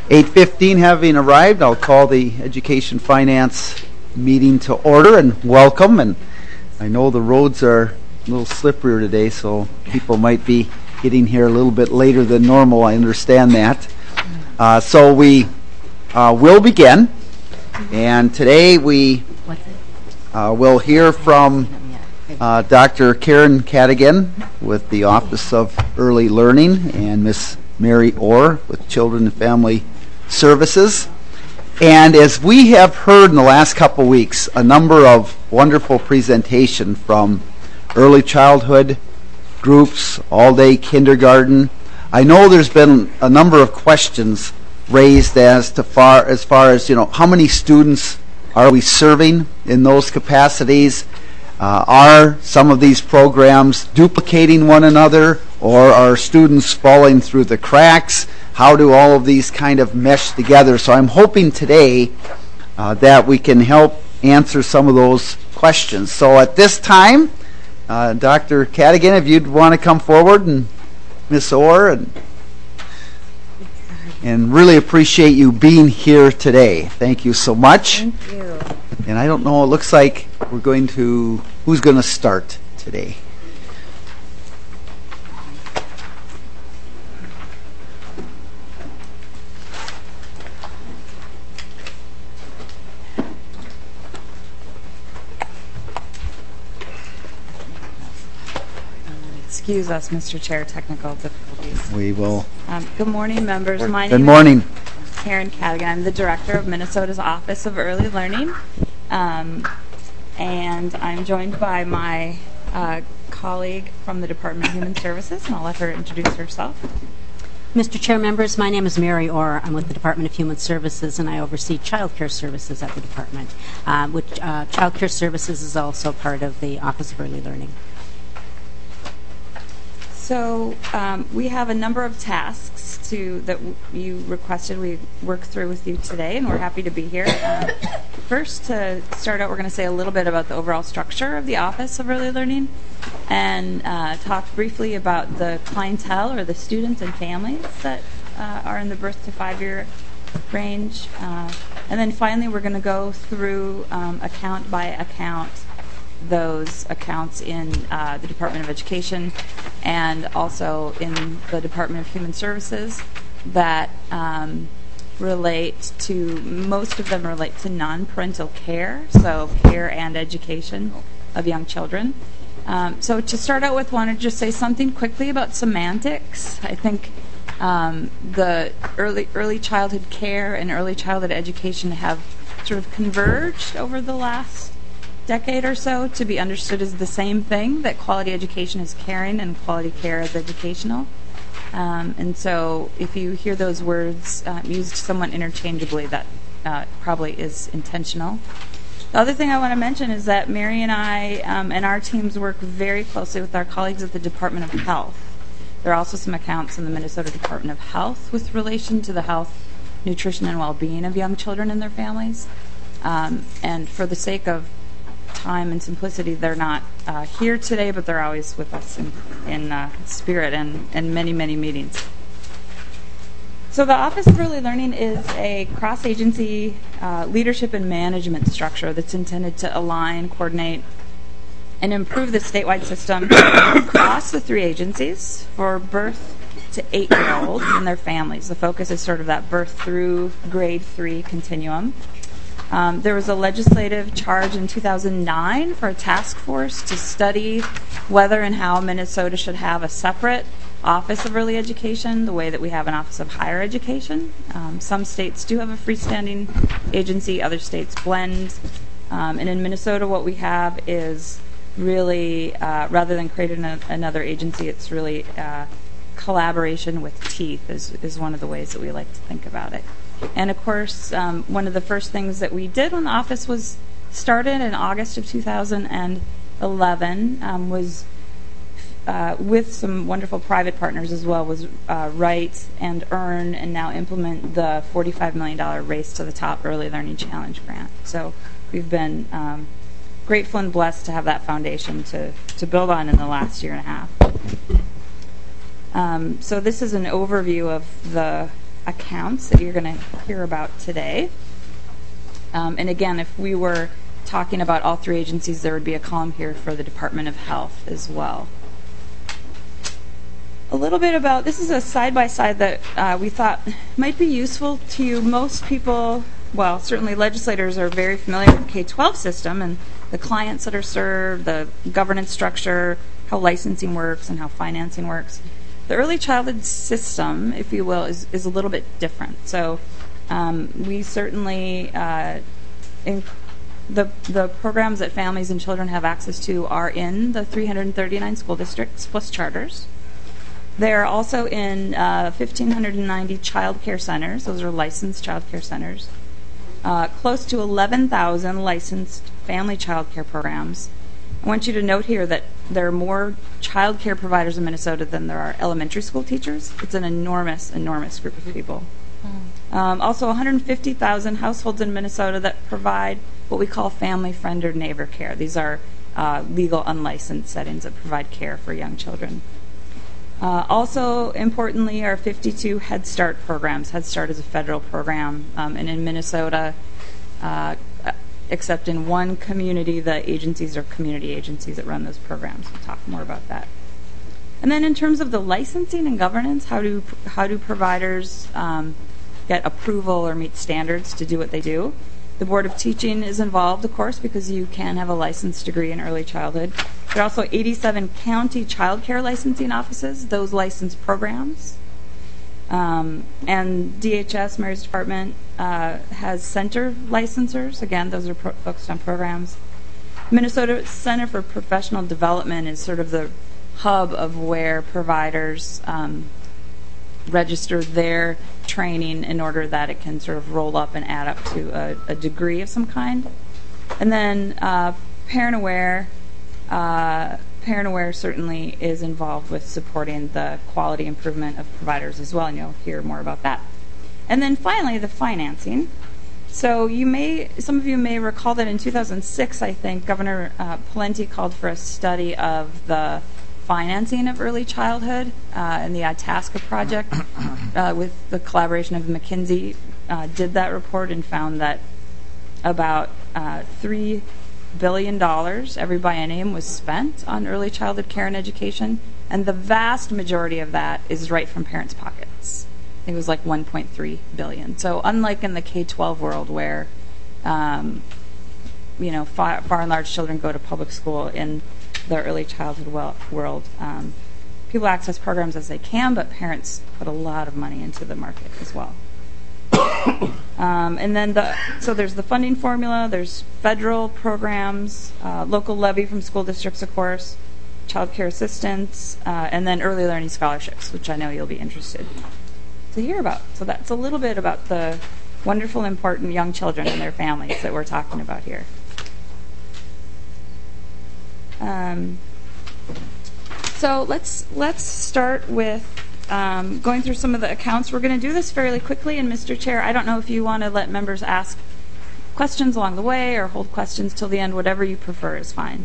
8:15 having arrived, I'll call the Education Finance meeting to order and welcome. And I know the roads are a little slipperier today, so people might be getting here a little bit later than normal. I understand that. So we will begin. And today we will hear from Dr. Karen Cadigan with the Office of Early Learning and Miss Mary Orr with Children and Family Services. And as we have heard in the last couple weeks, a number of wonderful presentations from early childhood groups, all-day kindergarten. I know there's been a number of questions raised as far as how many students are we serving in those capacities? Are some of these programs duplicating one another, or are students falling through the cracks? How do all of these kind of mesh together? So I'm hoping today that we can help answer some of those questions. So at this time, Dr. Cadigan, if you'd want to come forward, and Miss Orr, and really appreciate you being here today. Thank you so much. Thank you. And I don't know, it looks like who's going to start today? Excuse us, Mr. Chair, technical difficulties. We will. Good morning, members. My Good name morning. is Karen Cadigan. I'm the director of Minnesota's Office of Early Learning. And I'm joined by my colleague from the Department of Human Services, and I'll let her introduce herself. Mr. Chair, members, my name is Mary Orr. I'm with the Department of Human Services, and I oversee child care services at the department, which child care services is also part of the Office of Early Learning. So we have a number of tasks that you requested we work through with you today, and we're happy to be here. First, to start out, we're going to say a little bit about the overall structure of the Office of Early Learning, and talk briefly about the clientele, or the students and families that are in the birth to 5-year range. And then finally, we're going to go through account by account those accounts in the Department of Education and also in the Department of Human Services that most of them relate to non-parental care, so care and education of young children. So to start out with, I wanted to just say something quickly about semantics. I think the early childhood care and early childhood education have sort of converged over the last decade or so to be understood as the same thing, that quality education is caring and quality care is educational. And so if you hear those words used somewhat interchangeably, that probably is intentional. The other thing I want to mention is that Mary and I and our teams work very closely with our colleagues at the Department of Health. There are also some accounts in the Minnesota Department of Health with relation to the health, nutrition, and well-being of young children and their families. And for the sake of time and simplicity, they're not here today, but they're always with us in spirit and many, many meetings. So the Office of Early Learning is a cross-agency leadership and management structure that's intended to align, coordinate, and improve the statewide system across the 3 agencies for birth to 8-year-olds and their families. The focus is sort of that birth through grade 3 continuum. There was a legislative charge in 2009 for a task force to study whether and how Minnesota should have a separate Office of Early Education, the way that we have an Office of Higher Education. Some states do have a freestanding agency, other states blend. And in Minnesota, what we have is really, rather than creating another agency, it's really collaboration with teeth is one of the ways that we like to think about it. And of course, one of the first things that we did when the office was started in August of 2011 was, with some wonderful private partners as well, was write and earn and now implement the $45 million Race to the Top Early Learning Challenge grant. So we've been grateful and blessed to have that foundation to build on in the last year and a half. So this is an overview of the accounts that you're going to hear about today. And again, if we were talking about all three agencies, there would be a column here for the Department of Health as well. A little bit about, this is a side-by-side that we thought might be useful to you. Most people, well, certainly legislators are very familiar with the K-12 system and the clients that are served, the governance structure, how licensing works and how financing works. The early childhood system, if you will, is a little bit different. So we certainly, the programs that families and children have access to are in the 339 school districts plus charters. They're also in 1,590 child care centers. Those are licensed child care centers. Close to 11,000 licensed family child care programs. I want you to note here that there are more child care providers in Minnesota than there are elementary school teachers. It's an enormous, enormous group of people. Also 150,000 households in Minnesota that provide what we call family friend or neighbor care. These are legal unlicensed settings that provide care for young children. Also, importantly, are 52 Head Start programs. Head Start is a federal program, and in Minnesota, except in one community, the agencies are community agencies that run those programs. We'll talk more about that. And then in terms of the licensing and governance, how do providers get approval or meet standards to do what they do? The Board of Teaching is involved, of course, because you can have a licensed degree in early childhood. There are also 87 county child care licensing offices, those license programs. And DHS, Mary's Department, has center licensors. Again, those are focused on programs. Minnesota Center for Professional Development is sort of the hub of where providers register their training in order that it can sort of roll up and add up to a degree of some kind. And then Parent Aware certainly is involved with supporting the quality improvement of providers as well, and you'll hear more about that. And then finally, the financing. So some of you may recall that in 2006, I think, Governor Pawlenty called for a study of the financing of early childhood and the Itasca project with the collaboration of McKinsey did that report and found that about $3 billion every biennium was spent on early childhood care and education, and the vast majority of that is right from parents' pockets. I think it was like $1.3 billion. So unlike in the K-12 world where far and large children go to public school, in the early childhood world, people access programs as they can, but parents put a lot of money into the market as well. And then so there's the funding formula, there's federal programs, local levy from school districts, of course, child care assistance, and then early learning scholarships, which I know you'll be interested to hear about. So that's a little bit about the wonderful, important young children and their families that we're talking about here. So let's start with going through some of the accounts. We're going to do this fairly quickly, and Mr. Chair, I don't know if you want to let members ask questions along the way or hold questions till the end. Whatever you prefer is fine.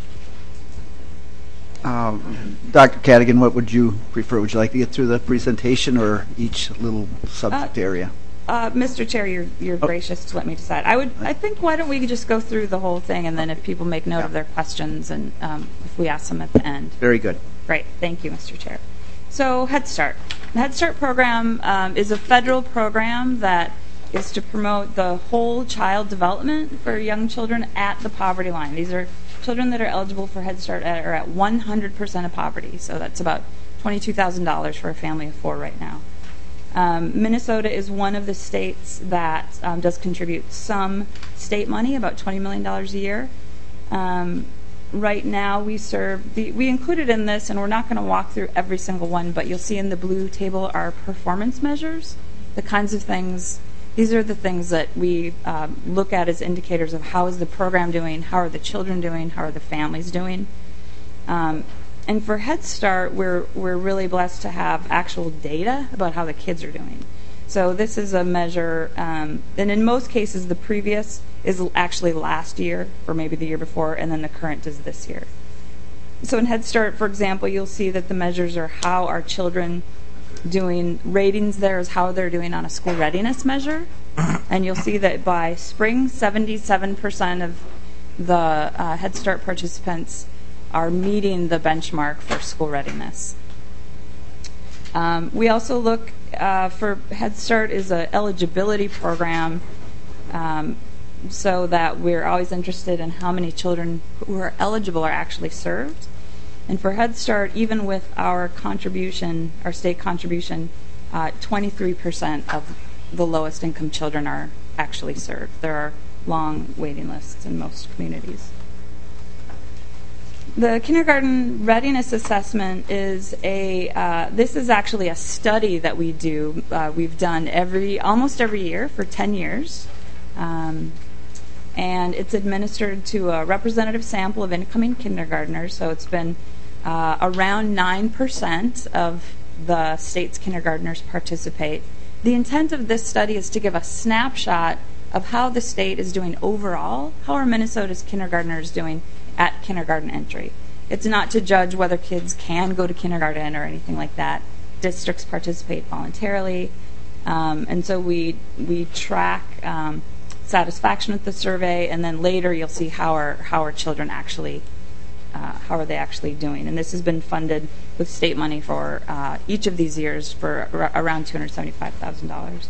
Dr. Cadigan, what would you prefer? Would you like to get through the presentation or each little subject area? Mr. Chair, you're gracious to let me decide. I think why don't we just go through the whole thing, and then if people make note of their questions, and if we ask them at the end. Very good. Great. Thank you, Mr. Chair. So Head Start. The Head Start program is a federal program that is to promote the whole child development for young children at the poverty line. These are children that are eligible for Head Start are at 100% of poverty. So that's about $22,000 for a family of four right now. Minnesota is one of the states that does contribute some state money, about $20 million a year. Right now we included in this, and we're not going to walk through every single one, but you'll see in the blue table our performance measures, the kinds of things. These are the things that we look at as indicators of how is the program doing, how are the children doing, how are the families doing. And for Head Start, we're really blessed to have actual data about how the kids are doing. So this is a measure, and in most cases the previous is actually last year or maybe the year before, and then the current is this year. So in Head Start, for example, you'll see that the measures are how our children doing ratings there is how they're doing on a school readiness measure. And you'll see that by spring, 77% of the Head Start participants are meeting the benchmark for school readiness. We also look for Head Start is an eligibility program, so that we're always interested in how many children who are eligible are actually served. And for Head Start, even with our contribution, our state contribution, 23% of the lowest income children are actually served. There are long waiting lists in most communities. The kindergarten readiness assessment is this is actually a study that we do. We've done almost every year for 10 years. And it's administered to a representative sample of incoming kindergartners. So it's been around 9% of the state's kindergartners participate. The intent of this study is to give a snapshot of how the state is doing overall, how are Minnesota's kindergartners doing at kindergarten entry. It's not to judge whether kids can go to kindergarten or anything like that. Districts participate voluntarily, and so we track satisfaction with the survey, and then later you'll see how are children actually how are they actually doing. And this has been funded with state money for each of these years for around $275,000.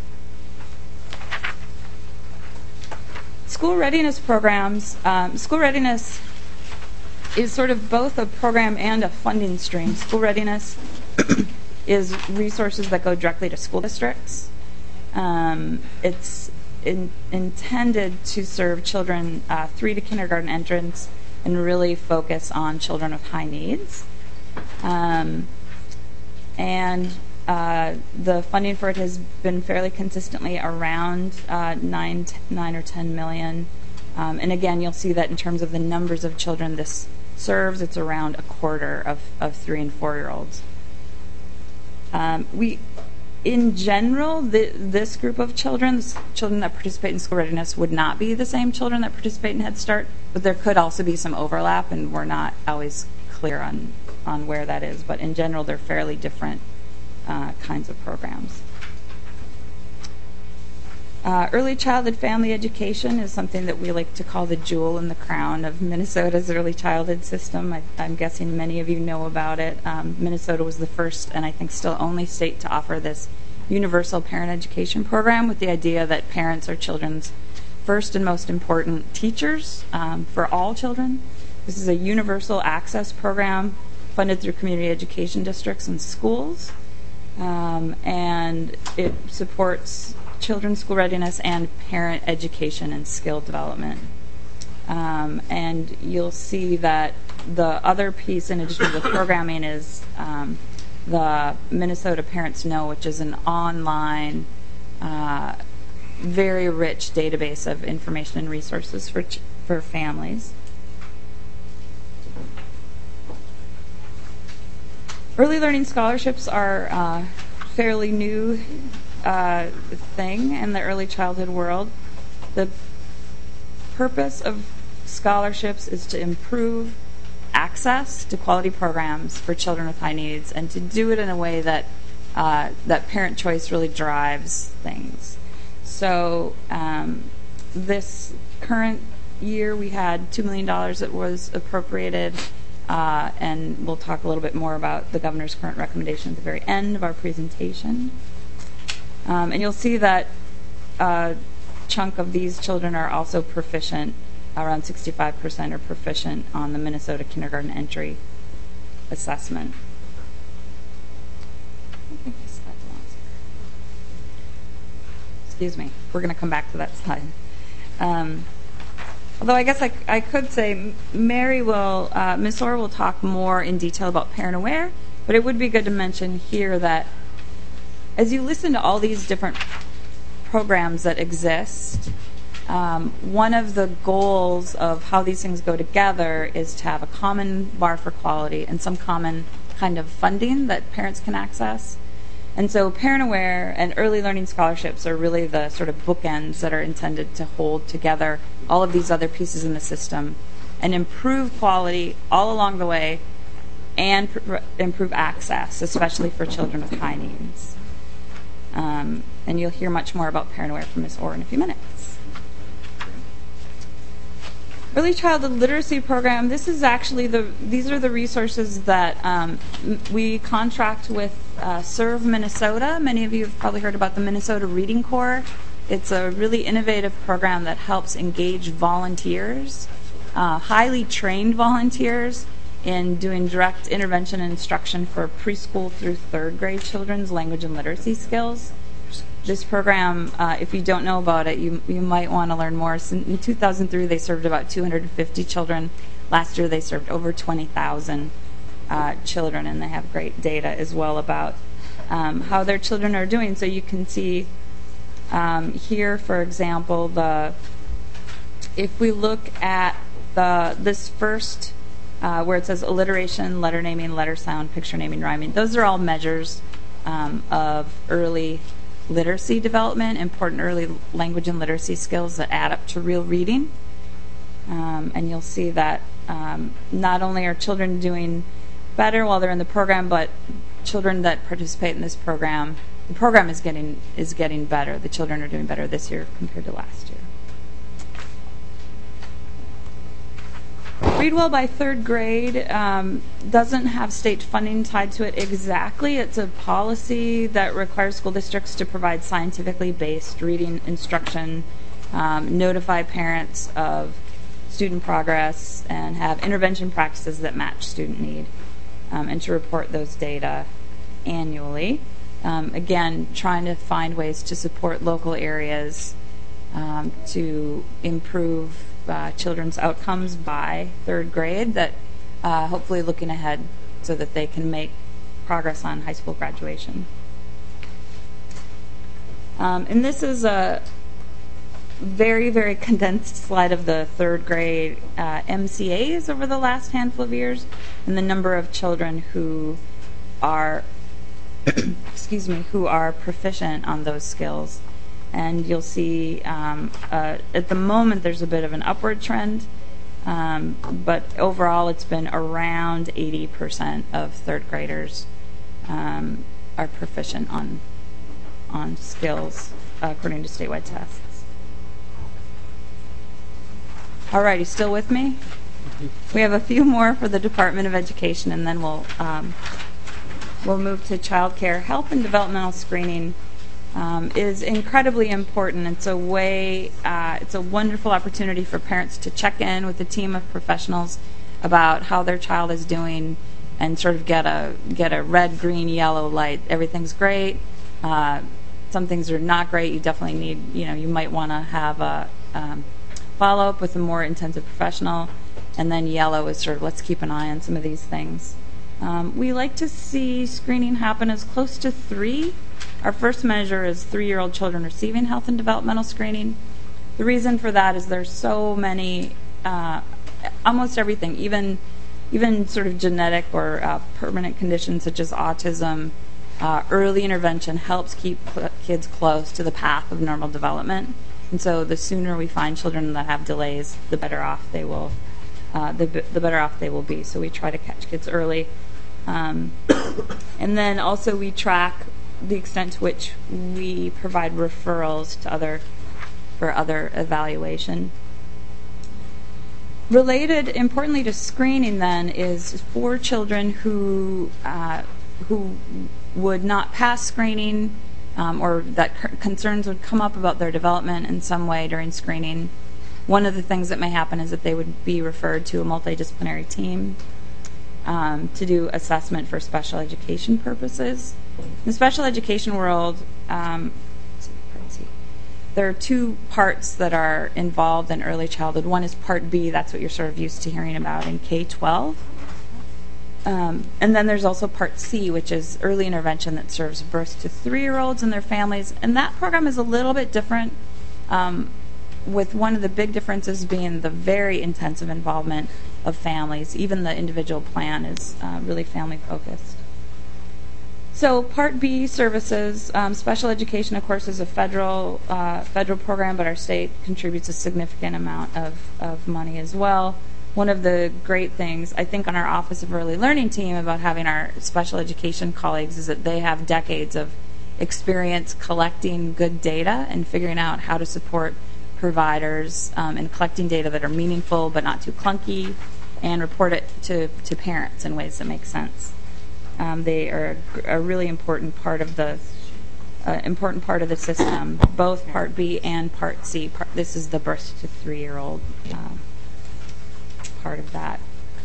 School readiness programs. School readiness is sort of both a program and a funding stream. School readiness is resources that go directly to school districts. It's intended to serve children 3 to kindergarten entrance and really focus on children with high needs. And the funding for it has been fairly consistently around 9 or 10 million. And again, you'll see that in terms of the numbers of children this serves, it's around a quarter of 3 and 4-year-olds. In general, this group of children that participate in school readiness, would not be the same children that participate in Head Start, but there could also be some overlap, and we're not always clear on where that is. But in general, they're fairly different kinds of programs. Early childhood family education is something that we like to call the jewel in the crown of Minnesota's early childhood system. I'm guessing many of you know about it. Minnesota was the first, and I think still only state to offer this universal parent education program, with the idea that parents are children's first and most important teachers for all children. This is a universal access program funded through community education districts and schools, and it supports children's school readiness and parent education and skill development. And you'll see that the other piece, in addition to the programming, is the Minnesota Parents Know, which is an online, very rich database of information and resources for families. Early learning scholarships are a fairly new thing in the early childhood world. The purpose of scholarships is to improve access to quality programs for children with high needs, and to do it in a way that that parent choice really drives things. So this current year we had $2 million that was appropriated, and we'll talk a little bit more about the governor's current recommendation at the very end of our presentation. And you'll see that a chunk of these children are also proficient, around 65% are proficient on the Minnesota Kindergarten Entry Assessment. I think this slide belongs here. Excuse me, we're going to come back to that slide. Although I guess I could say Ms. Orr will talk more in detail about Parent Aware, but it would be good to mention here that as you listen to all these different programs that exist, one of the goals of how these things go together is to have a common bar for quality and some common kind of funding that parents can access. And so Parent Aware and early learning scholarships are really the sort of bookends that are intended to hold together all of these other pieces in the system and improve quality all along the way, and improve access, especially for children with high needs. And you'll hear much more about Parent Aware from Ms. Orr in a few minutes. Early Childhood Literacy Program, this is actually these are the resources that we contract with Serve Minnesota. Many of you have probably heard about the Minnesota Reading Corps. It's a really innovative program that helps engage volunteers, highly trained volunteers, in doing direct intervention and instruction for preschool through third grade children's language and literacy skills. This program, if you don't know about it, you might want to learn more. In 2003, they served about 250 children. Last year, they served over 20,000 children, and they have great data as well about how their children are doing. So you can see here, for example, if we look at this first, where it says alliteration, letter naming, letter sound, picture naming, rhyming, those are all measures of early literacy development, important early language and literacy skills that add up to real reading. And you'll see that not only are children doing better while they're in the program, but children that participate in this program, the program is getting better. The children are doing better this year compared to last year. Read Well by third grade doesn't have state funding tied to it exactly. It's a policy that requires school districts to provide scientifically based reading instruction, notify parents of student progress, and have intervention practices that match student need, and to report those data annually. Again, trying to find ways to support local areas to improve children's outcomes by third grade, that hopefully looking ahead so that they can make progress on high school graduation. And this is a very, very condensed slide of the third grade MCAs over the last handful of years, and the number of children who are who are proficient on those skills. And you'll see at the moment there's a bit of an upward trend, but overall it's been around 80% of third graders are proficient on skills according to statewide tests. All right, you still with me? We have a few more for the Department of Education, and then we'll move to child care. Health and developmental screening is incredibly important. It's a wonderful opportunity for parents to check in with a team of professionals about how their child is doing, and sort of get a red, green, yellow light. Everything's great. Some things are not great. You definitely need, you might want to have a follow-up with a more intensive professional. And then yellow is sort of, let's keep an eye on some of these things. We like to see screening happen as close to 3. Our first measure is 3-year-old children receiving health and developmental screening. The reason for that is there's so many, almost everything, even sort of genetic or permanent conditions such as autism. Early intervention helps keep kids close to the path of normal development. And so the sooner we find children that have delays, the better off they will the better off they will be. So we try to catch kids early. And then also we track the extent to which we provide referrals to for other evaluation. Related, importantly, to screening then is for children who would not pass screening, or that concerns would come up about their development in some way during screening. One of the things that may happen is that they would be referred to a multidisciplinary team to do assessment for special education purposes. In the special education world, there are 2 parts that are involved in early childhood. One is Part B, that's what you're sort of used to hearing about in K-12. And then there's also Part C, which is early intervention that serves birth to 3-year-olds and their families. And that program is a little bit different, with one of the big differences being the very intensive involvement of families. Even the individual plan is really family-focused. So Part B services, special education, of course, is a federal program, but our state contributes a significant amount of money as well. one of the great things, I think, on our Office of Early Learning team about having our special education colleagues is that they have decades of experience collecting good data and figuring out how to support providers in collecting data that are meaningful but not too clunky, and report it to parents in ways that make sense. They are a really important part of the system, both Part B and Part C. This is the birth to 3-year-old part of that.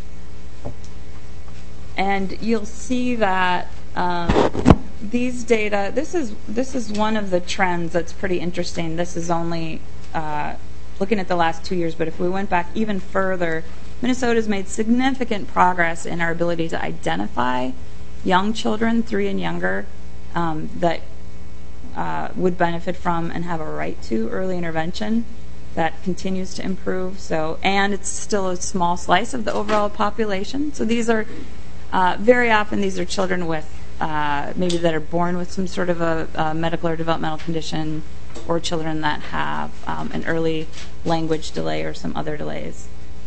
And you'll see that these data, this is one of the trends that's pretty interesting. This is only looking at the last 2 years, but if we went back even further, Minnesota's made significant progress in our ability to identify young children, 3 and younger, that would benefit from and have a right to early intervention. That continues to improve. And it's still a small slice of the overall population. So these are very often these are children with maybe that are born with some sort of a medical or developmental condition, or children that have an early language delay or some other delays.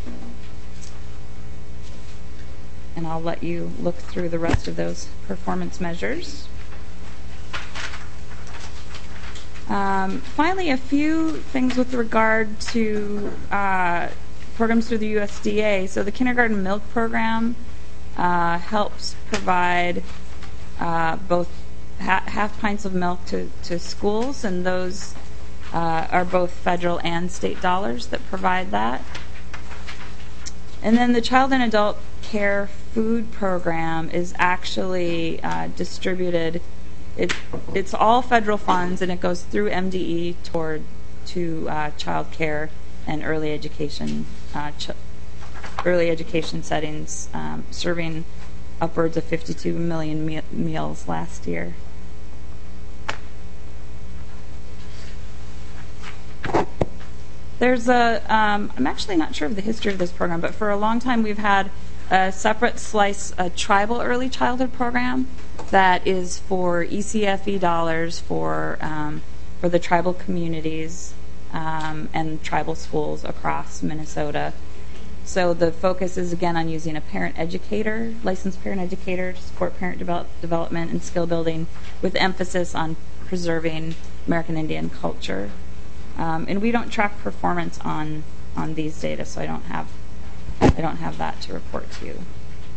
And I'll let you look through the rest of those performance measures. Finally, a few things with regard to programs through the USDA. So the Kindergarten Milk Program helps provide both half pints of milk to schools, and those are both federal and state dollars that provide that. And then the Child and Adult Care Food Program is actually distributed. It's all federal funds, and it goes through MDE to child care and early education settings, serving upwards of 52 million meals last year. There's I'm actually not sure of the history of this program, but for a long time we've had a separate slice, a tribal early childhood program that is for ECFE dollars for the tribal communities and tribal schools across Minnesota. So the focus is again on using a parent educator, licensed parent educator, to support parent development and skill building, with emphasis on preserving American Indian culture. And we don't track performance on these data, so I don't have that to report to you.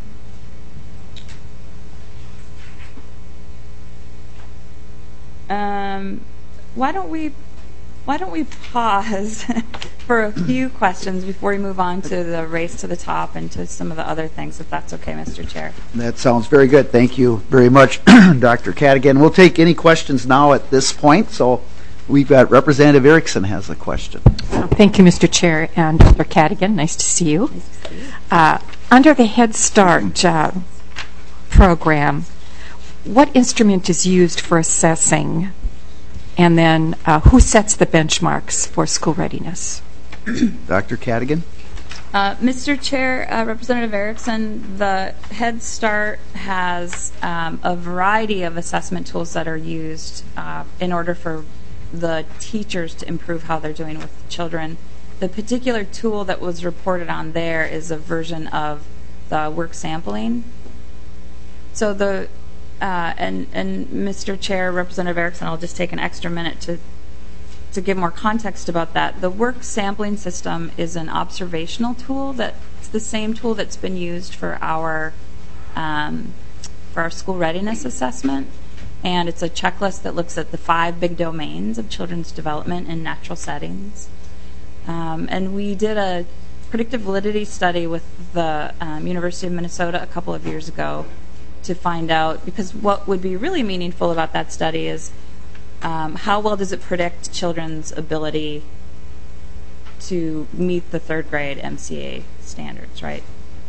Why don't we pause for a few questions before we move on to the race to the top and to some of the other things, if that's okay, Mr. Chair. That sounds very good. Thank you very much, Dr. Cadigan. We'll take any questions now at this point. So we've got Representative Erickson has a question. Thank you, Mr. Chair, and Dr. Cadigan. Nice to see you. Nice to see you. Under the Head Start program, what instrument is used for assessing, and then who sets the benchmarks for school readiness? Dr. Cadigan? Mr. Chair, Representative Erickson, the Head Start has a variety of assessment tools that are used in order for the teachers to improve how they're doing with children. The particular tool that was reported on there is a version of the work sampling. So the and Mr. Chair, Representative Erickson, I'll just take an extra minute to give more context about that. The work sampling system is an observational tool that's the same tool that's been used for our school readiness assessment. And it's a checklist that looks at the 5 big domains of children's development in natural settings. And we did a predictive validity study with the University of Minnesota a couple of years ago to find out, because what would be really meaningful about that study is how well does it predict children's ability to meet the 3rd grade MCA standards, right?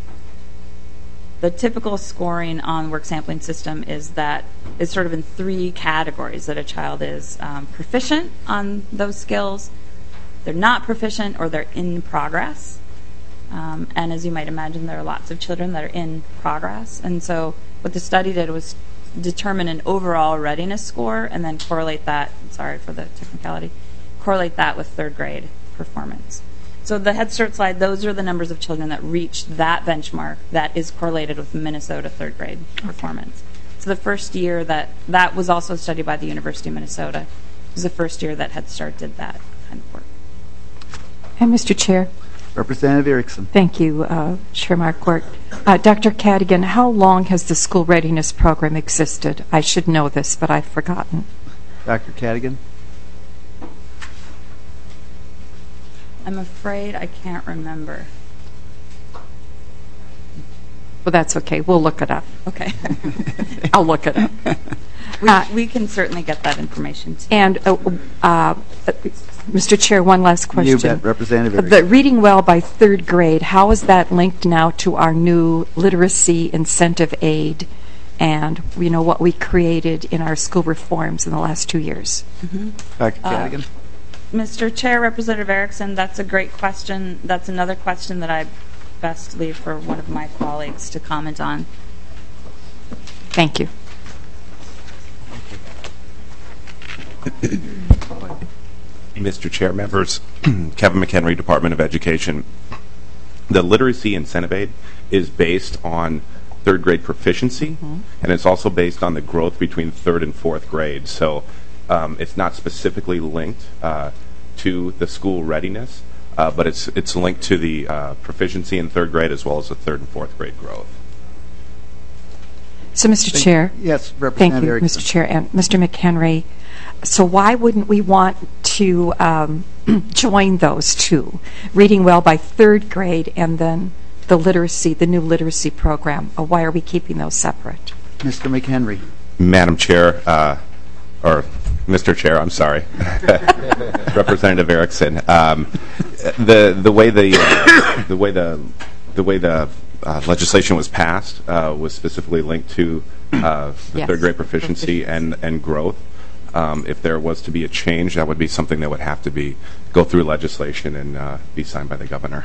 The typical scoring on work sampling system is sort of in 3 categories: that a child is proficient on those skills, they're not proficient, or they're in progress. And as you might imagine, there are lots of children that are in progress. And so what the study did was determine an overall readiness score and then correlate that, sorry for the technicality, correlate that with 3rd grade performance. So the Head Start slide, those are the numbers of children that reached that benchmark that is correlated with Minnesota third grade performance. So the first year that was also studied by the University of Minnesota, was the first year that Head Start did that kind of work. And Mr. Chair. Representative Erickson. Thank you, Chair Marquardt. Dr. Cadigan, how long has the school readiness program existed? I should know this, but I've forgotten. Dr. Cadigan. I'm afraid I can't remember. Well, that's okay. We'll look it up. Okay. I'll look it up. We can certainly get that information too. And, Mr. Chair, one last question. You bet, Representative Erickson. The reading well by third grade, how is that linked now to our new literacy incentive aid and, what we created in our school reforms in the last 2 years? Dr. Cadigan. Mr. Chair, Representative Erickson, that's a great question. That's another question that I best leave for one of my colleagues to comment on. Thank you. Mr. Chair, members, Kevin McHenry, Department of Education. The literacy incentive aid is based on third grade proficiency, and it's also based on the growth between third and fourth grade. So it's not specifically linked to the school readiness, but it's linked to the proficiency in third grade as well as the third and fourth grade growth. So, Mr. Chair. Yes, Thank Representative you, Erickson. Mr. Chair. And Mr. McHenry, so why wouldn't we want to join those two, reading well by third grade and then the new literacy program? Why are we keeping those separate? Mr. McHenry. Madam Chair, or Mr. Chair, I'm sorry, Representative Erickson. The way the legislation was passed was specifically linked to the third grade proficiency and growth. If there was to be a change, that would be something that would have to go through legislation and be signed by the governor.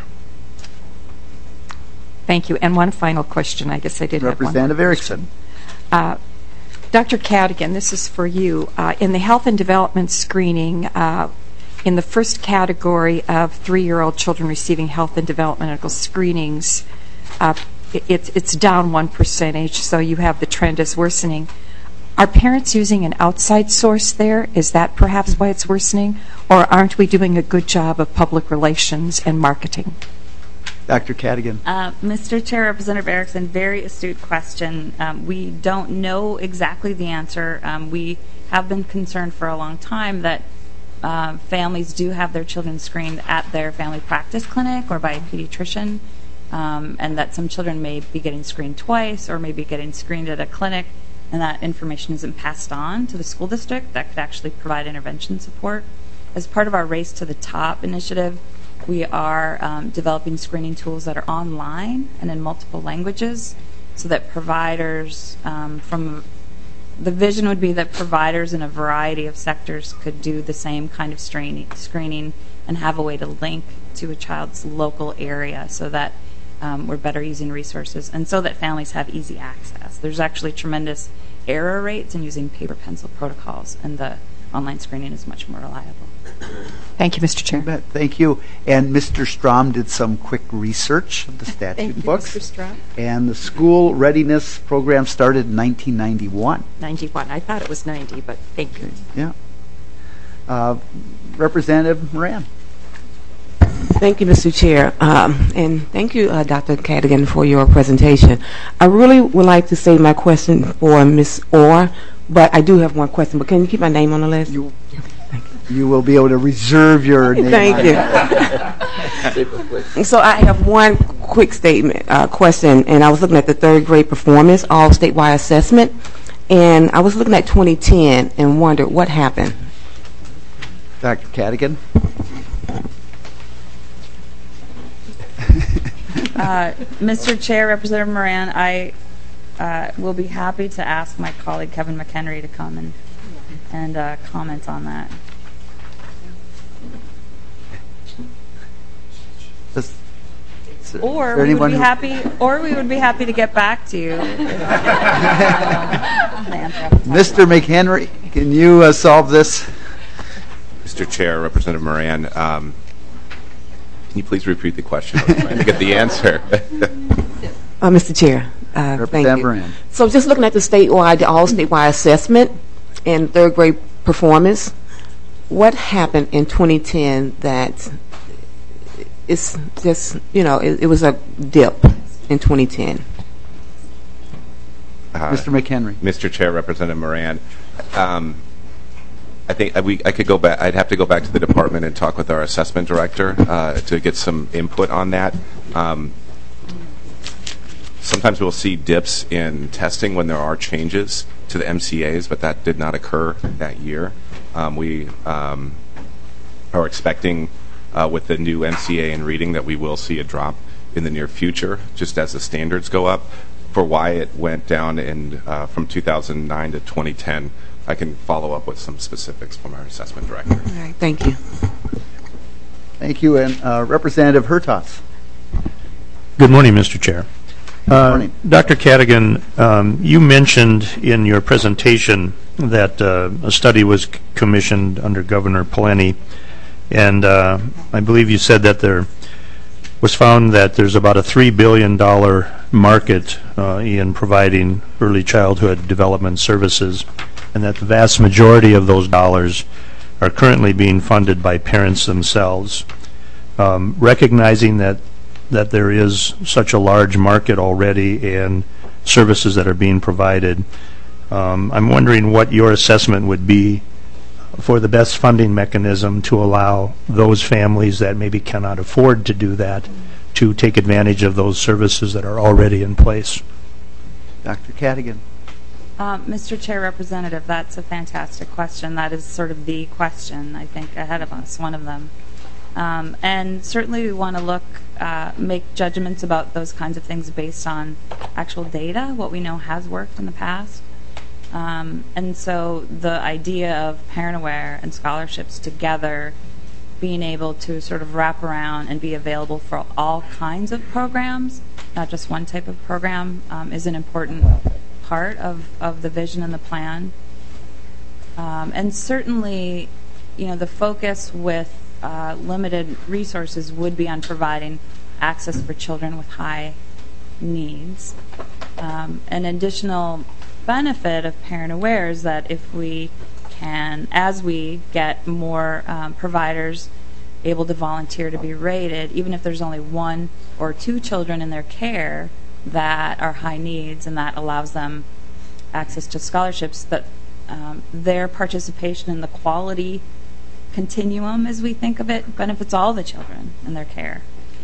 Thank you. And one final question. I guess I did have one. Representative Erickson. Dr. Cadigan, this is for you. In the health and development screening, in the first category of 3-year-old children receiving health and developmental screenings, it's down 1%, so you have the trend as worsening. Are parents using an outside source there? Is that perhaps why it's worsening? Or aren't we doing a good job of public relations and marketing? Dr. Cadigan. Mr. Chair, Representative Erickson, very astute question. We don't know exactly the answer. We have been concerned for a long time that families do have their children screened at their family practice clinic or by a pediatrician, and that some children may be getting screened twice or maybe getting screened at a clinic, and that information isn't passed on to the school district that could actually provide intervention support. As part of our Race to the Top initiative, we are developing screening tools that are online and in multiple languages so that providers the vision would be that providers in a variety of sectors could do the same kind of screening and have a way to link to a child's local area so that we're better using resources and so that families have easy access. There's actually tremendous error rates in using paper pencil protocols, and the online screening is much more reliable. Thank you, Mr. Chair. Thank you. And Mr. Strom did some quick research of the statute books. Thank you, Mr. Strom. And the school readiness program started in 1991. 91. I thought it was 90, but thank you. Yeah. Representative Moran. Thank you, Mr. Chair. And thank you, Dr. Cadigan, for your presentation. I really would like to save my question for Ms. Orr, but I do have one question. But can you keep my name on the list? You will be able to reserve your name. Thank you. So I have one quick question, and I was looking at the third grade performance, all statewide assessment, and I was looking at 2010 and wondered what happened. Dr. Cadigan. Mr. Chair, Representative Moran, I will be happy to ask my colleague Kevin McHenry to come and comment on that. Or we would be happy to get back to you. Mr. McHenry, can you solve this? Mr. Chair, Representative Moran, Can you please repeat the question? I was trying to get the answer. Mr. Chair, thank Representative you. Moran. So just looking at the all statewide assessment and third grade performance, what happened in 2010 that it's just, it was a dip in 2010? Mr. McHenry. Mr. Chair, Representative Moran, I think I could go back. I'd have to go back to the department and talk with our assessment director to get some input on that. Sometimes we'll see dips in testing when there are changes to the MCAs, but that did not occur that year. We are expecting with the new MCA in reading that we will see a drop in the near future, just as the standards go up. For why it went down from 2009 to 2010, I can follow up with some specifics from our assessment director. All right, thank you. Thank you. And Representative Hertaus. Good morning, Mr. Chair. Good morning. Dr. Cadigan, you mentioned in your presentation that a study was commissioned under Governor Pawlenty, and I believe you said that there was found that there's about a $3 billion market in providing early childhood development services, and that the vast majority of those dollars are currently being funded by parents themselves. Recognizing that there is such a large market already and services that are being provided, I'm wondering what your assessment would be for the best funding mechanism to allow those families that maybe cannot afford to do that to take advantage of those services that are already in place. Dr. Cadigan. Mr. Chair, Representative, that's a fantastic question. That is sort of the question, I think, ahead of us, one of them. And certainly we want to make judgments about those kinds of things based on actual data, what we know has worked in the past. And so the idea of Parent Aware and scholarships together being able to sort of wrap around and be available for all kinds of programs, not just one type of program, is an important part of the vision and the plan. And certainly, the focus with limited resources would be on providing access for children with high needs. An additional benefit of Parent Aware is that if we can, as we get more providers able to volunteer to be rated, even if there's only 1 or 2 children in their care that are high needs and that allows them access to scholarships, that their participation in the quality continuum, as we think of it, benefits all the children in their care.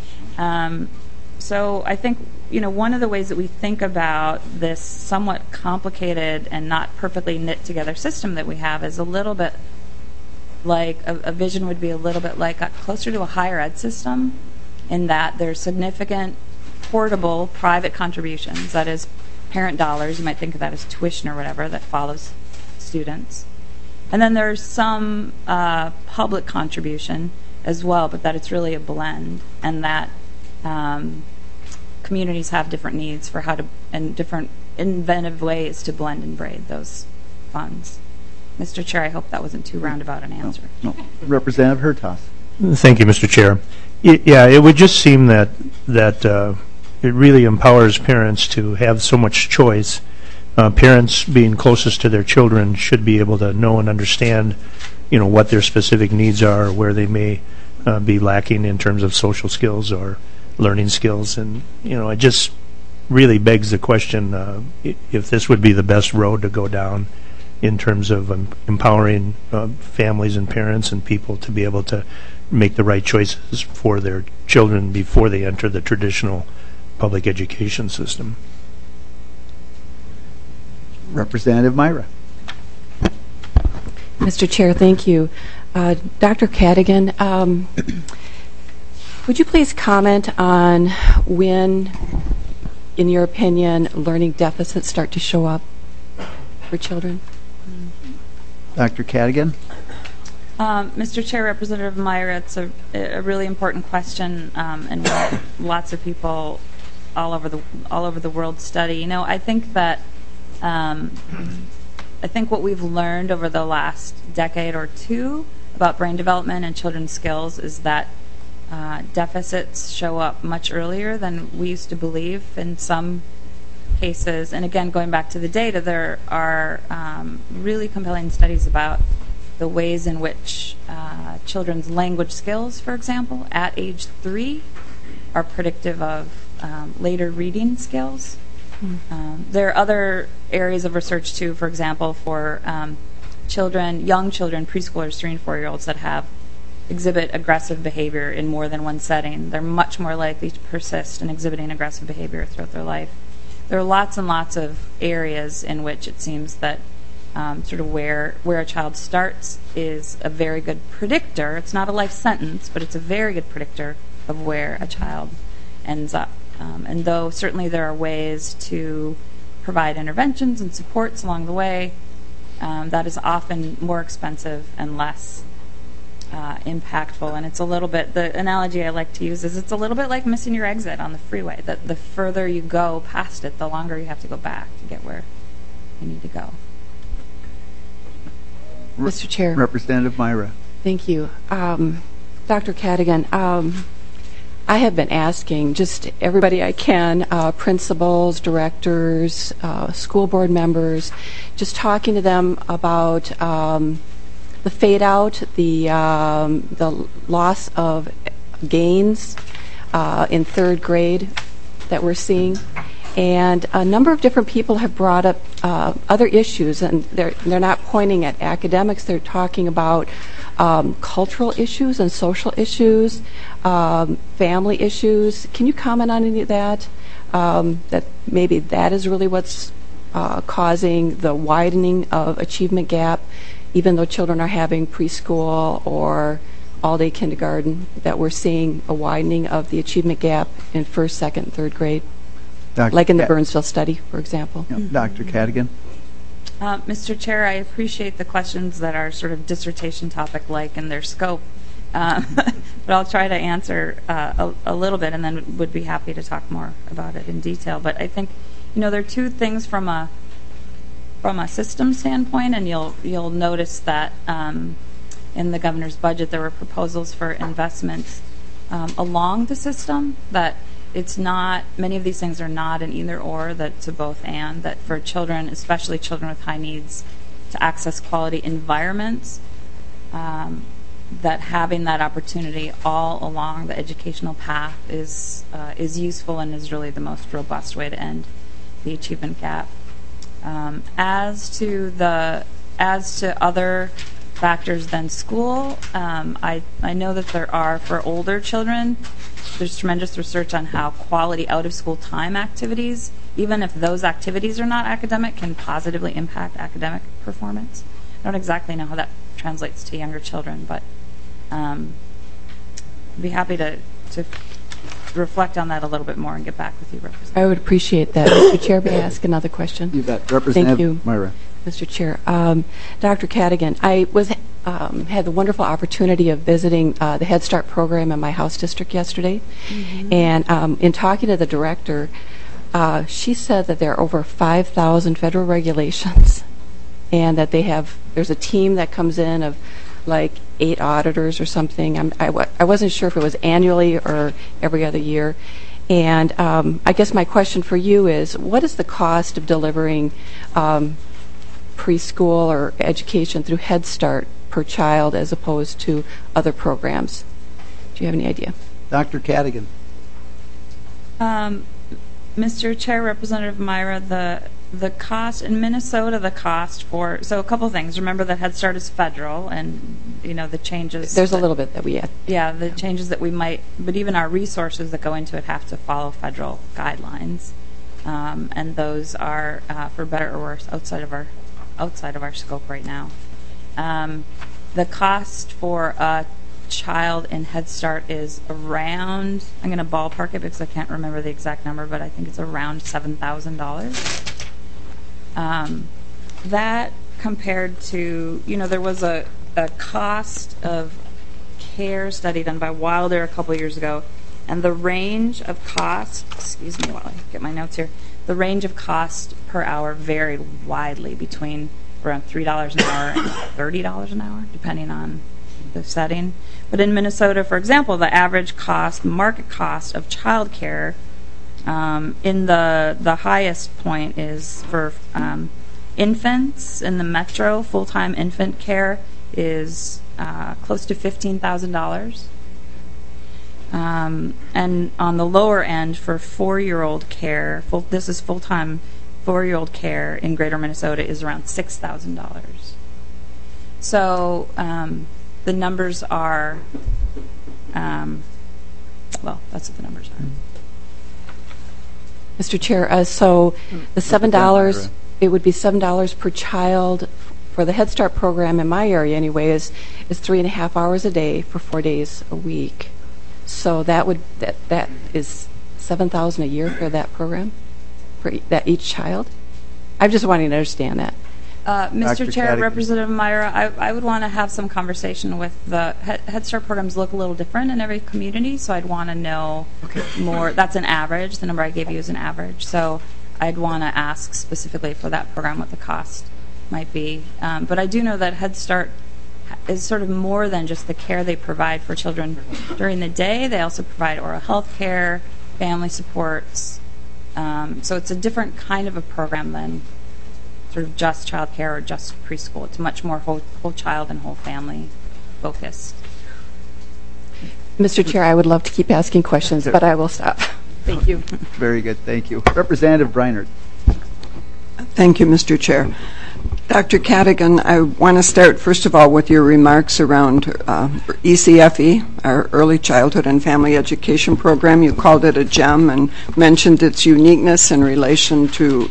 So I think, one of the ways that we think about this somewhat complicated and not perfectly knit together system that we have is a little bit like, a vision would be a little bit like closer to a higher ed system, in that there's significant portable private contributions, that is parent dollars, you might think of that as tuition or whatever, that follows students. And then there's some public contribution as well, but that it's really a blend, and that communities have different needs for how to, and different inventive ways to blend and braid those funds. Mr. Chair, I hope that wasn't too roundabout an answer. No. Representative Hertaus. Thank you, Mr. Chair. It would just seem that it really empowers parents to have so much choice. Parents being closest to their children should be able to know and understand, what their specific needs are, where they may be lacking in terms of social skills or learning skills, and it just really begs the question if this would be the best road to go down in terms of empowering families and parents and people to be able to make the right choices for their children before they enter the traditional public education system. Representative Myra. Mr. Chair, thank you. Dr. Cadigan, would you please comment on when, in your opinion, learning deficits start to show up for children? Dr. Cadigan. Mr. Chair, Representative Myra, it's a really important question, and lots of people all over the world study. I think that what we've learned over the last decade or two about brain development and children's skills is that deficits show up much earlier than we used to believe in some cases. And again, going back to the data, there are really compelling studies about the ways in which children's language skills, for example, at age 3 are predictive of later reading skills. There are other areas of research too, for example, for young children, preschoolers, 3 and 4-year-olds that exhibit aggressive behavior in more than one setting. They're much more likely to persist in exhibiting aggressive behavior throughout their life. There are lots and lots of areas in which it seems that sort of where a child starts is a very good predictor. It's not a life sentence, but it's a very good predictor of where a child ends up. And though certainly there are ways to provide interventions and supports along the way, that is often more expensive and less impactful. And it's a little bit, the analogy I like to use is it's a little bit like missing your exit on the freeway. That the further you go past it, the longer you have to go back to get where you need to go. Mr. Chair. Representative Myra. Thank you. Dr. Cadigan, I have been asking just everybody I can, principals, directors, school board members, just talking to them about the fade out, the loss of gains in 3rd grade that we're seeing. And a number of different people have brought up other issues, and they're not pointing at academics. They're talking about cultural issues and social issues, family issues. Can you comment on any of that? That maybe that is really what's causing the widening of achievement gap, even though children are having preschool or all-day kindergarten, that we're seeing a widening of the achievement gap in 1st, 2nd, 3rd grade, like in the Burnsville study, for example. Yeah, Dr. Cadigan. Mr. Chair, I appreciate the questions that are sort of dissertation topic-like in their scope, but I'll try to answer a little bit, and then would be happy to talk more about it in detail. But I think, there are 2 things from a system standpoint, and you'll notice that in the governor's budget there were proposals for investments along the system, that it's not, many of these things are not an either or, that's a both and, that for children, especially children with high needs, to access quality environments, that having that opportunity all along the educational path is useful and is really the most robust way to end the achievement gap. As to other factors than school, I know that there are, for older children, there's tremendous research on how quality out-of-school time activities, even if those activities are not academic, can positively impact academic performance. I don't exactly know how that translates to younger children, but I'd be happy to reflect on that a little bit more and get back with you, Representative. I would appreciate that. Mr. Chair, may I ask another question? You bet. Representative Thank you, Myra. Mr. Chair. Dr. Cadigan, I had the wonderful opportunity of visiting the Head Start program in my House district yesterday. Mm-hmm. And in talking to the director, she said that there are over 5,000 federal regulations, and that there's a team that comes in of like 8 auditors or something. I wasn't sure if it was annually or every other year. And I guess my question for you is, what is the cost of delivering preschool or education through Head Start per child as opposed to other programs? Do you have any idea? Dr. Cadigan. Mr. Chair, Representative Myra, the cost in Minnesota, so a couple things. Remember that Head Start is federal, and the changes. There's a little bit that we add. Yeah, the changes that we might, but even our resources that go into it have to follow federal guidelines, and those are, for better or worse, outside of our scope right now. The cost for a child in Head Start is around, I'm going to ballpark it because I can't remember the exact number, but I think it's around $7,000. That compared to, there was a cost of care study done by Wilder a couple years ago, and the range of cost, excuse me while I get my notes here, the range of cost per hour varied widely between around $3 an hour and $30 an hour, depending on the setting. But in Minnesota, for example, the average cost, market cost of childcare in the highest point is for infants in the metro. Full-time infant care is close to $15,000. And on the lower end for 4-year-old care, this is full-time 4-year-old care in Greater Minnesota is around $6,000. So the numbers are, well, that's what the numbers are. Mr. Chair, so the $7, it would be $7 per child for the Head Start program in my area anyway is 3.5 hours a day for 4 days a week. So that is $7,000 a year for that program, for that each child. I'm just wanting to understand that. Mr. Chair, Cadigan. Representative Myra, I would want to have some conversation with the Head Start programs look a little different in every community, so I'd want to know more. That's an average. The number I gave you is an average. So I'd want to ask specifically for that program what the cost might be. But I do know that Head Start is sort of more than just the care they provide for children during the day. They also provide oral health care, family supports. So it's a different kind of a program than sort of just child care or just preschool. It's much more whole child and whole family focused. Mr. Chair, I would love to keep asking questions, but I will stop. Thank you. Very good, thank you. Representative Breinert. Thank you, Mr. Chair. Dr. Cadigan, I want to start, first of all, with your remarks around ECFE, our Early Childhood and Family Education Program. You called it a gem and mentioned its uniqueness in relation to,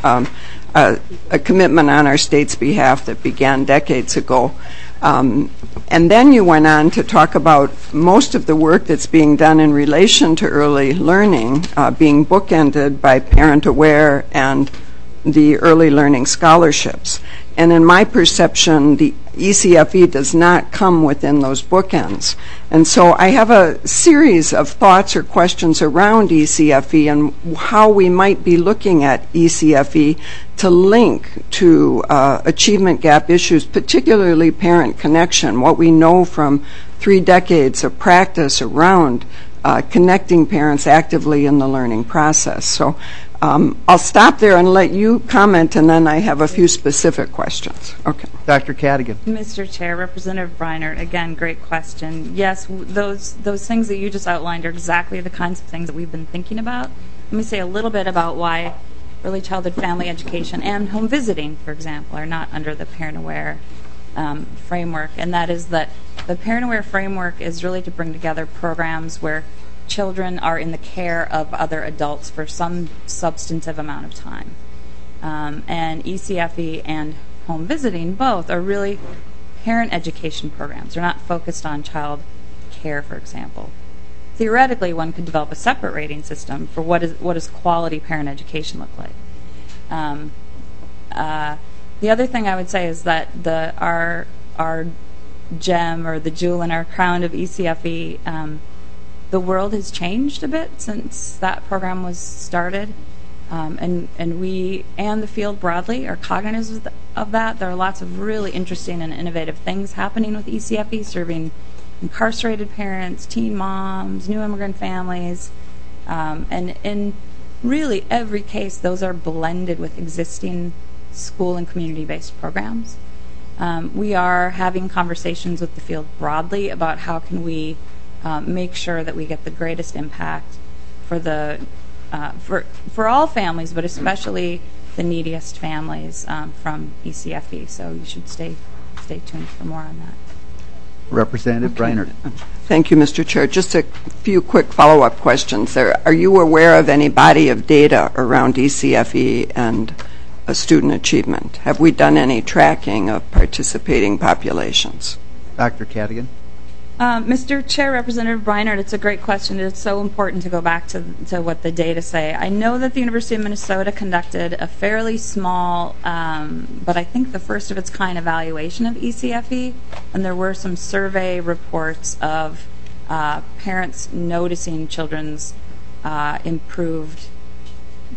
a commitment on our state's behalf that began decades ago. And then you went on to talk about most of the work that's being done in relation to early learning being bookended by Parent Aware and the early learning scholarships. And in my perception, the ECFE does not come within those bookends. And so I have a series of thoughts or questions around ECFE and how we might be looking at ECFE to link to achievement gap issues, particularly parent connection, what we know from 3 decades of practice around connecting parents actively in the learning process. So I'll stop there and let you comment, and then I have a few specific questions. Okay. Dr. Cadigan. Mr. Chair, Representative Breinert, again, great question. Yes, those things that you just outlined are exactly the kinds of things that we've been thinking about. Let me say a little bit about why early childhood family education and home visiting, for example, are not under the Parent Aware framework, and that is that the Parent Aware framework is really to bring together programs where children are in the care of other adults for some substantive amount of time. And ECFE and home visiting both are really parent education programs. They're not focused on child care, for example. Theoretically, one could develop a separate rating system for what does quality parent education look like. The other thing I would say is that our gem or the jewel in our crown of ECFE, the world has changed a bit since that program was started, and we and the field broadly are cognizant of that. There are lots of really interesting and innovative things happening with ECFE, serving incarcerated parents, teen moms, new immigrant families, and in really every case, those are blended with existing school and community-based programs. We are having conversations with the field broadly about how can we make sure that we get the greatest impact for the for all families, but especially the neediest families from ECFE. So you should stay tuned for more on that. Representative Breinert. Thank you, Mr. Chair. Just a few quick follow-up questions there. Are you aware of any body of data around ECFE and student achievement? Have we done any tracking of participating populations? Dr. Cadigan. Mr. Chair, Representative Breinert, it's a great question. It's so important to go back to what the data say. I know that the University of Minnesota conducted a fairly small, but I think the first of its kind evaluation of ECFE, and there were some survey reports of parents noticing children's improved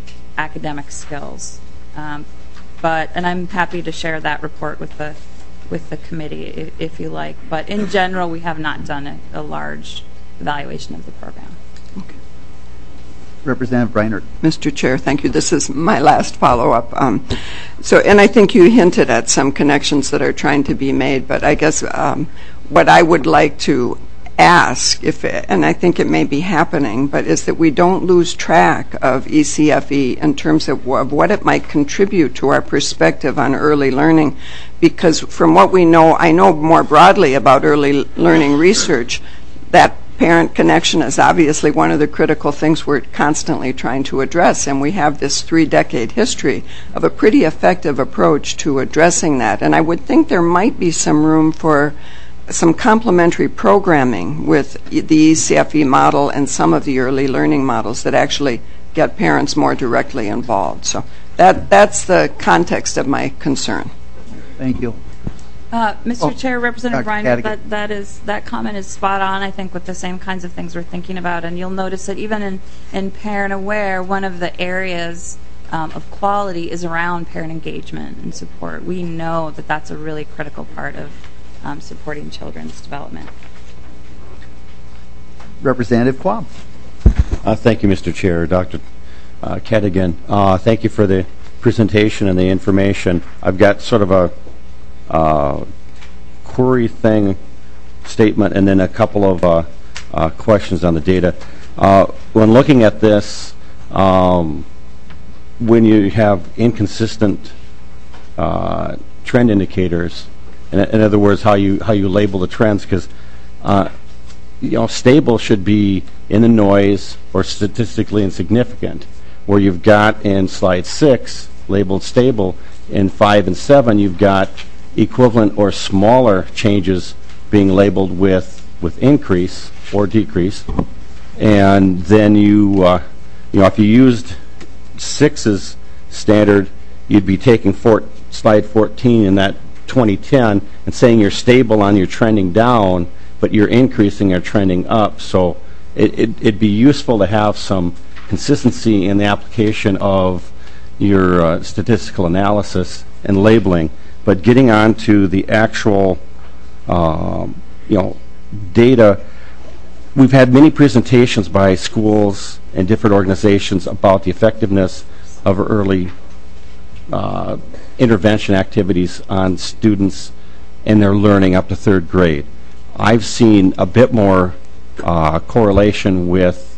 academic skills. And I'm happy to share that report with the with the committee, if you like. But in general, we have not done a large evaluation of the program. Okay. Representative Breinert. Mr. Chair, thank you. This is my last follow-up. And I think you hinted at some connections that are trying to be made, but I guess what I would like to ask, and I think it may be happening, but is that we don't lose track of ECFE in terms of what it might contribute to our perspective on early learning, because from what we know, I know more broadly about early learning research, that parent connection is obviously one of the critical things we're constantly trying to address, and we have this 3-decade history of a pretty effective approach to addressing that. And I would think there might be some room for some complementary programming with the ECFE model and some of the early learning models that actually get parents more directly involved. So that's the context of my concern. Thank you. Mr. Chair, Representative Reiner, Cadigan. that comment is spot on, I think, with the same kinds of things we're thinking about. And you'll notice that even in Parent Aware, one of the areas of quality is around parent engagement and support. We know that that's a really critical part of supporting children's development. Representative Quam. Thank you, Mr. Chair. Dr. Cadigan, thank you for the presentation and the information. I've got sort of a query statement and then a couple of questions on the data. When looking at this, when you have inconsistent trend indicators, in other words, how you label the trends, because stable should be in the noise or statistically insignificant, where you've got in slide 6 labeled stable. In 5 and 7, you've got equivalent or smaller changes being labeled with increase or decrease. And then if you used 6's standard, you'd be taking slide 14 in that 2010 and saying you're stable on your trending down, but you're increasing or trending up. So it'd be useful to have some consistency in the application of your statistical analysis and labeling. But getting on to the actual data, we've had many presentations by schools and different organizations about the effectiveness of early intervention activities on students and their learning up to 3rd grade. I've seen a bit more correlation with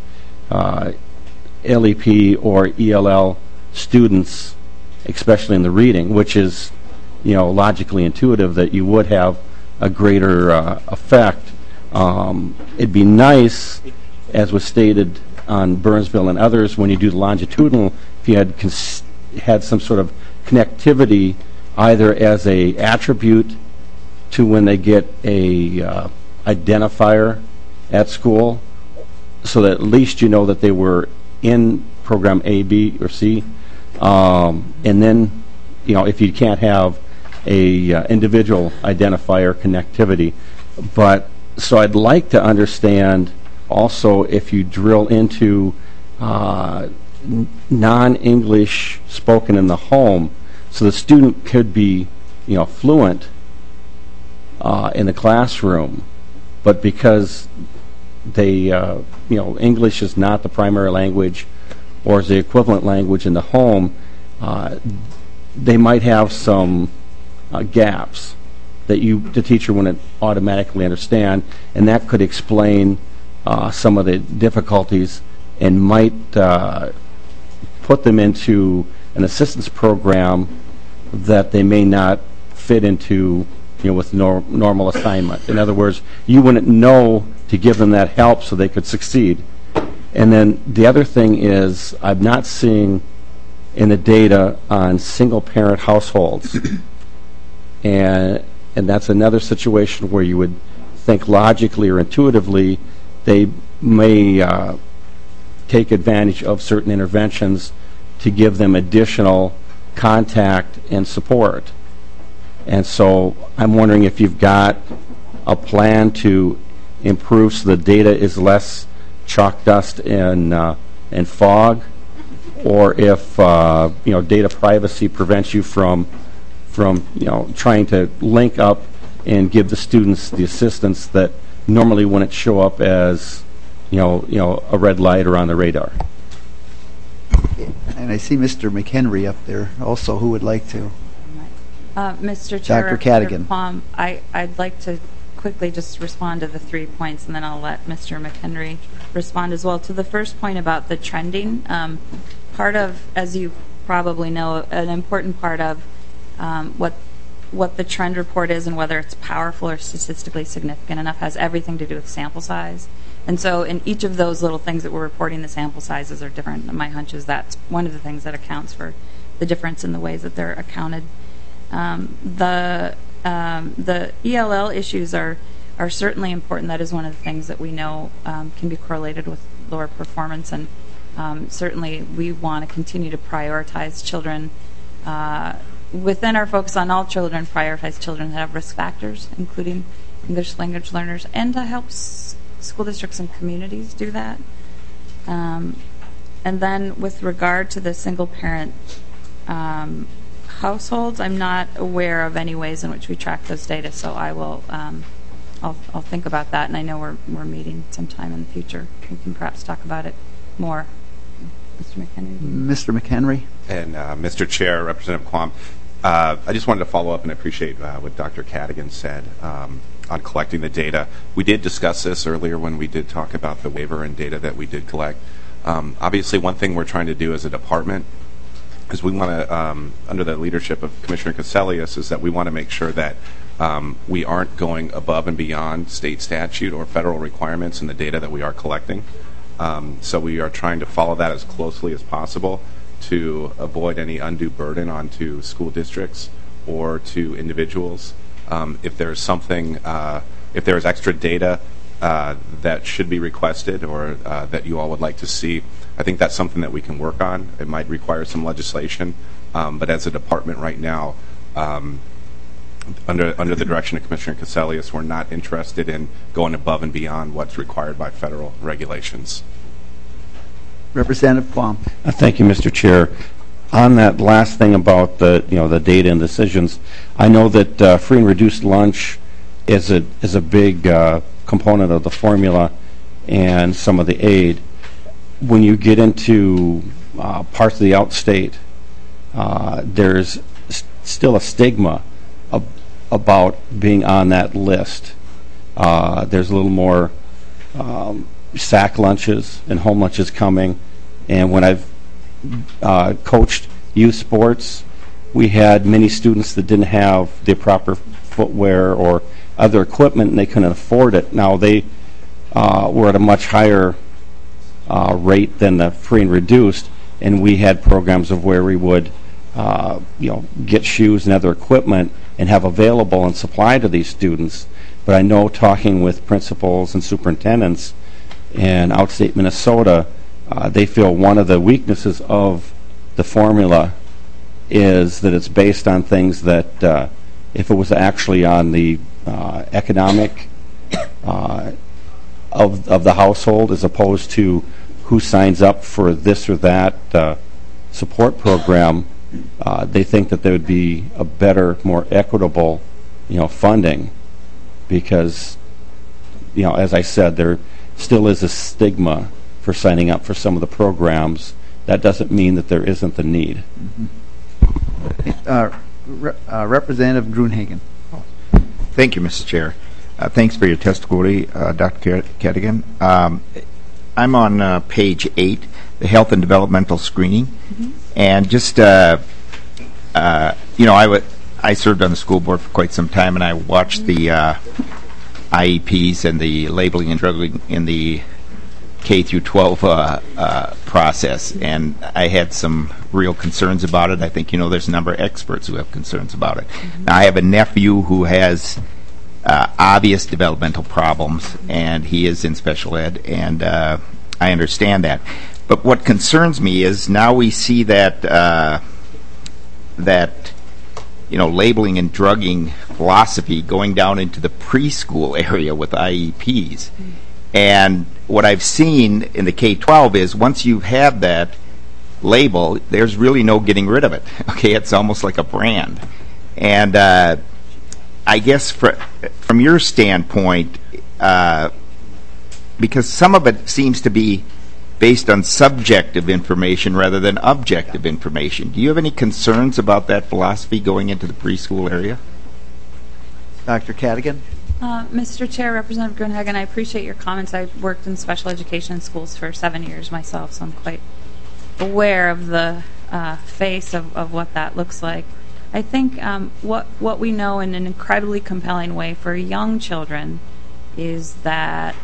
LEP or ELL students, especially in the reading, which is logically intuitive that you would have a greater effect. It'd be nice, as was stated on Burnsville and others, when you do the longitudinal, if you had some sort of connectivity either as a attribute to when they get a identifier at school, so that at least you know that they were in program A, B, or C. And then, if you can't have a individual identifier connectivity. But so I'd like to understand also if you drill into non-English spoken in the home, so the student could be fluent in the classroom, but because they English is not the primary language or is the equivalent language in the home, they might have some gaps that the teacher wouldn't automatically understand, and that could explain some of the difficulties and might put them into an assistance program that they may not fit into with normal assignment. In other words, you wouldn't know to give them that help so they could succeed. And then the other thing is, I'm not seeing in the data on single-parent households. And that's another situation where you would think logically or intuitively they may take advantage of certain interventions to give them additional contact and support. And so I'm wondering if you've got a plan to improve so the data is less chalk dust and fog, or if data privacy prevents you from from trying to link up and give the students the assistance that normally wouldn't show up as a red light or on the radar. And I see Mr. McHenry up there also, who would like to. Mr. Chair, Dr. Cadigan. Plum, I'd like to quickly just respond to the 3 points, and then I'll let Mr. McHenry respond as well. To the first point about the trending, part of, as you probably know, an important part of what the trend report is and whether it's powerful or statistically significant enough has everything to do with sample size. And so in each of those little things that we're reporting, the sample sizes are different. And my hunch is that's one of the things that accounts for the difference in the ways that they're accounted. The ELL issues are certainly important. That is one of the things that we know can be correlated with lower performance, and certainly we want to continue to prioritize children within our focus on all children, prioritize children that have risk factors, including English language learners, and to help school districts and communities do that. And then with regard to the single parent households, I'm not aware of any ways in which we track those data, so I will I'll think about that, and I know we're meeting sometime in the future. We can perhaps talk about it more. Mr. McHenry. Mr. McHenry. And Mr. Chair, Representative Quam, I just wanted to follow up and appreciate what Dr. Cadigan said on collecting the data. We did discuss this earlier when we did talk about the waiver and data that we did collect. Obviously, one thing we're trying to do as a department is we want to, under the leadership of Commissioner Cassellius, is that we want to make sure that we aren't going above and beyond state statute or federal requirements in the data that we are collecting. So we are trying to follow that as closely as possible to avoid any undue burden onto school districts or to individuals. If there's something, if there's extra data that should be requested or that you all would like to see, I think that's something that we can work on. It might require some legislation, but as a department right now, under the direction of Commissioner Cassellius, we're not interested in going above and beyond what's required by federal regulations. Representative Quam. Thank you, Mr. Chair. On that last thing about the data and decisions, I know that free and reduced lunch is a big component of the formula and some of the aid. When you get into parts of the outstate, there's still a stigma about being on that list. There's a little more sack lunches and home lunches coming, and when I've coached youth sports, we had many students that didn't have the proper footwear or other equipment, and they couldn't afford it. Now they were at a much higher rate than the free and reduced, and we had programs of where we would get shoes and other equipment and have available and supply to these students. But I know, talking with principals and superintendents in outstate Minnesota, they feel one of the weaknesses of the formula is that it's based on things that if it was actually on the economic of the household, as opposed to who signs up for this or that support program, they think that there would be a better, more equitable, funding, because, as I said, there still is a stigma for signing up for some of the programs. That doesn't mean that there isn't the need. Representative Gruenhagen. Thank you, Mr. Chair. Thanks for your testimony, Dr. Cadigan. I'm on page 8, the health and developmental screening, and just I served on the school board for quite some time, and I watched the IEPs and the labeling and drugging in the K through 12 process, and I had some real concerns about it. I think there's a number of experts who have concerns about it. Now, I have a nephew who has obvious developmental problems, and he is in special ed, and I understand that. But what concerns me is now we see that labeling and drugging philosophy going down into the preschool area with IEPs. And what I've seen in the K-12 is once you have that label, there's really no getting rid of it. Okay, it's almost like a brand. And I guess from your standpoint, because some of it seems to be based on subjective information rather than objective information, do you have any concerns about that philosophy going into the preschool area? Dr. Cadigan? Mr. Chair, Representative Gruenhagen, I appreciate your comments. I worked in special education schools for 7 years myself, so I'm quite aware of the face of what that looks like. I think what we know in an incredibly compelling way for young children is that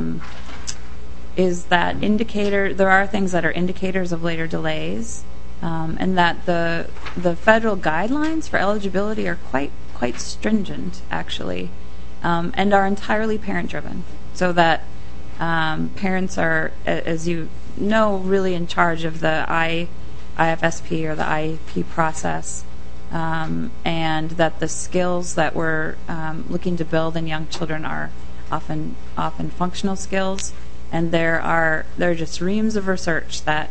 there are things that are indicators of later delays, and that the federal guidelines for eligibility are quite stringent, actually, and are entirely parent-driven, so that parents are, as you know, really in charge of the IFSP or the IEP process, and that the skills that we're looking to build in young children are often functional skills, and there are just reams of research that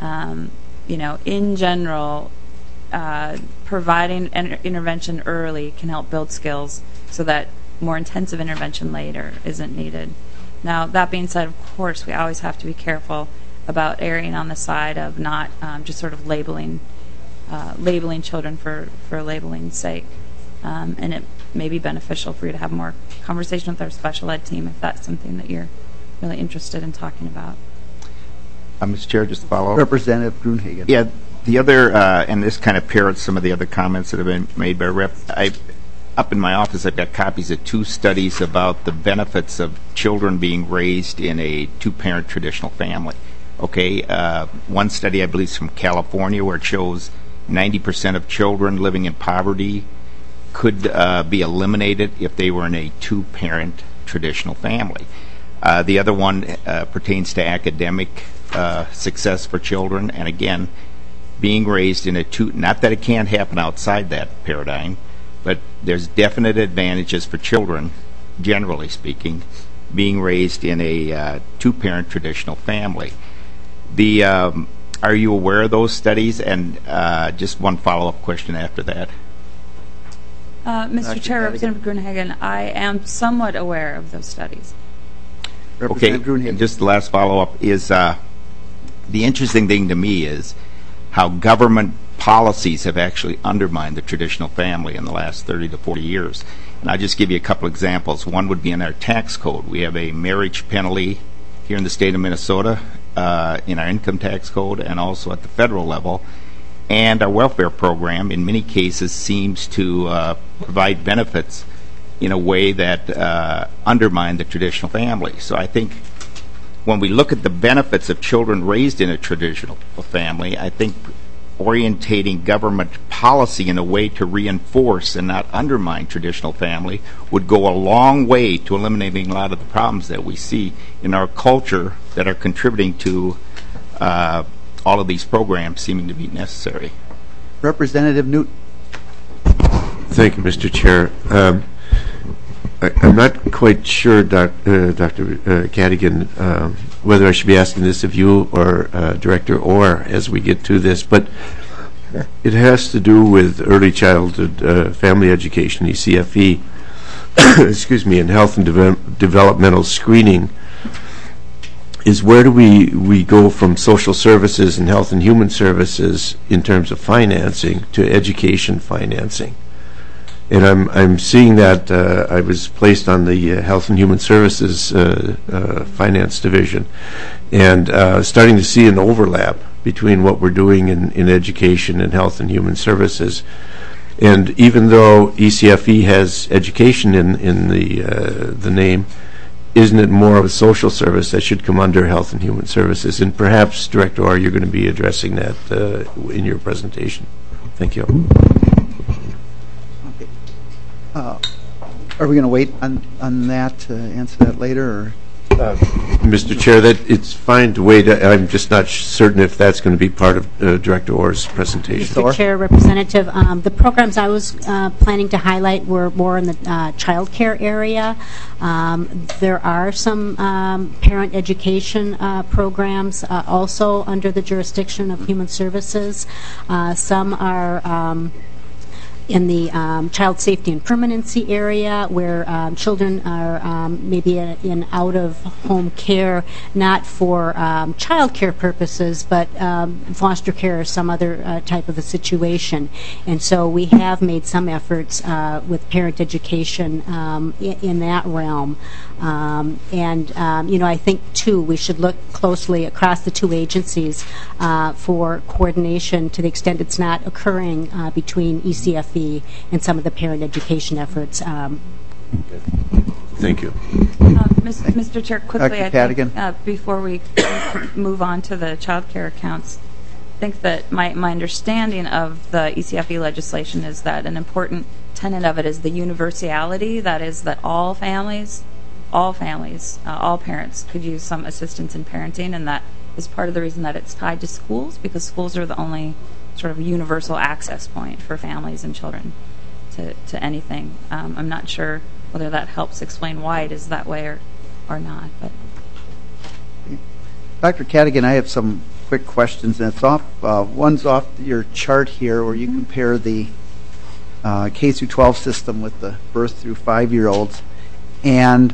in general, providing intervention early can help build skills so that more intensive intervention later isn't needed. Now, that being said, of course, we always have to be careful about erring on the side of not just sort of labeling children for labeling's sake. And it may be beneficial for you to have more conversation with our special ed team if that's something that you're really interested in talking about. Mr. Chair, just to follow up. Representative Gruenhagen. Yeah, the other, and this kind of parrots some of the other comments that have been made by Rep. Up in my office, I've got copies of 2 studies about the benefits of children being raised in a 2-parent traditional family. Okay, one study I believe is from California, where it shows 90% of children living in poverty could be eliminated if they were in a 2-parent traditional family. The other one pertains to academic success for children, and again, being raised in a not that it can't happen outside that paradigm, but there's definite advantages for children, generally speaking, being raised in a 2-parent traditional family. Are you aware of those studies? And just one follow-up question after that. Mr. Chair, Representative Gruenhagen, I am somewhat aware of those studies. Okay, and just the last follow-up is the interesting thing to me is how government policies have actually undermined the traditional family in the last 30 to 40 years. And I'll just give you a couple examples. One would be in our tax code. We have a marriage penalty here in the state of Minnesota, in our income tax code, and also at the federal level. And our welfare program, in many cases, seems to provide benefits in a way that undermine the traditional family. So I think when we look at the benefits of children raised in a traditional family, I think orientating government policy in a way to reinforce and not undermine traditional family would go a long way to eliminating a lot of the problems that we see in our culture that are contributing to all of these programs seeming to be necessary. Representative Newton. Thank you, Mr. Chair. I'm not quite sure, Dr. Cadigan, whether I should be asking this of you or Director Orr as we get to this, but it has to do with early childhood family education, ECFE, excuse me, and health and developmental screening. Is where do we go from social services and health and human services in terms of financing to education financing? And I'm seeing that I was placed on the Health and Human Services Finance Division, and starting to see an overlap between what we're doing in education and health and human services. And even though ECFE has education in the name, isn't it more of a social service that should come under health and human services? And perhaps, Director Orr, you're going to be addressing that in your presentation. Thank you. Are we going to wait on that to answer that later? Or? Mr. Chair, it's fine to wait. I'm just not certain if that's going to be part of Director Orr's presentation. Mr. Chair, Representative, the programs I was planning to highlight were more in the child care area. There are some parent education programs also under the jurisdiction of Human Services. Some are in the child safety and permanency area, where children are maybe in out-of-home care, not for child care purposes, but foster care or some other type of a situation. And so we have made some efforts with parent education in that realm. I think, too, we should look closely across the two agencies for coordination to the extent it's not occurring between ECFE and some of the parent education efforts. Thank you. Mr. Chair, quickly, Dr. Cadigan. I think before we move on to the child care accounts, I think that my understanding of the ECFE legislation is that an important tenet of it is the universality, that is that all families, all parents could use some assistance in parenting, and that is part of the reason that it's tied to schools, because schools are the only sort of universal access point for families and children to anything. I'm not sure whether that helps explain why it is that way or not. But Dr. Cadigan, I have some quick questions, and it's off. One's off your chart here, where you compare the K-12 system with the birth through 5-year-olds, and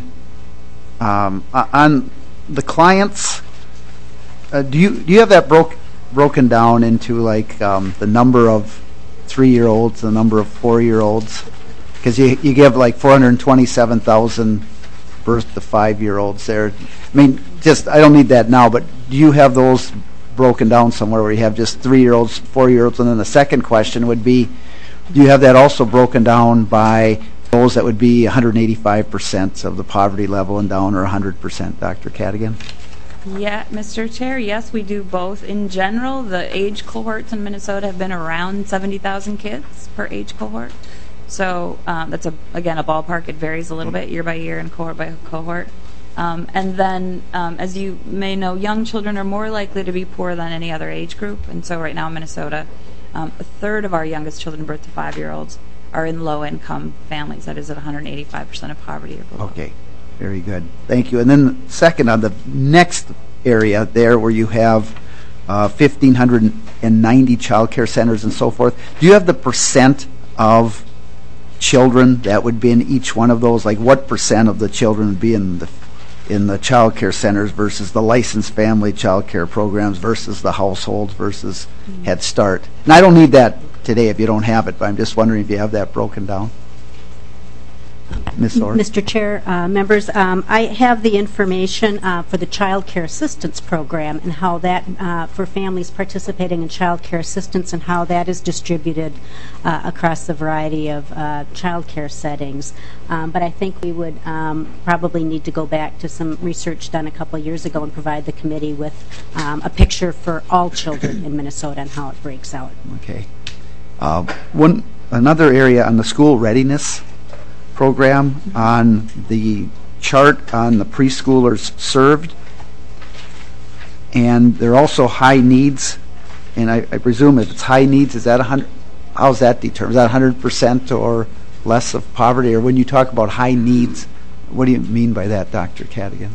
on the clients, do you have that broken down into like the number of 3-year-olds, the number of 4-year-olds? Because you give like 427,000 birth to 5-year-olds there. I mean, I don't need that now, but do you have those broken down somewhere where you have just 3-year-olds, 4-year-olds? And then the second question would be, do you have that also broken down by those that would be 185% of the poverty level and down, or 100%, Dr. Cadigan? Yeah, Mr. Chair, yes, we do both. In general, the age cohorts in Minnesota have been around 70,000 kids per age cohort. So that's, again, a ballpark. It varies a little bit year by year and cohort by cohort. And then, as you may know, young children are more likely to be poor than any other age group. And so right now in Minnesota, a third of our youngest children birth to 5-year-olds are in low-income families. That is at 185% of poverty or below. Okay, very good. Thank you. And then second, on the next area there where you have 1,590 child care centers and so forth, do you have the percent of children that would be in each one of those? Like what percent of the children would be in the child care centers versus the licensed family child care programs versus the households versus Head Start? And I don't need that today if you don't have it, but I'm just wondering if you have that broken down. Ms. Orr. Mr. Chair, members, I have the information for the Child Care Assistance Program and how that, for families participating in child care assistance, and how that is distributed across the variety of child care settings. But I think we would probably need to go back to some research done a couple of years ago and provide the committee with a picture for all children in Minnesota and how it breaks out. Okay. Another area on the school readiness program, on the chart on the preschoolers served, and they're also high needs, and I presume if it's high needs, is that 100? How's that determined? Is that 100% or less of poverty? Or when you talk about high needs, what do you mean by that, Dr. Cadigan?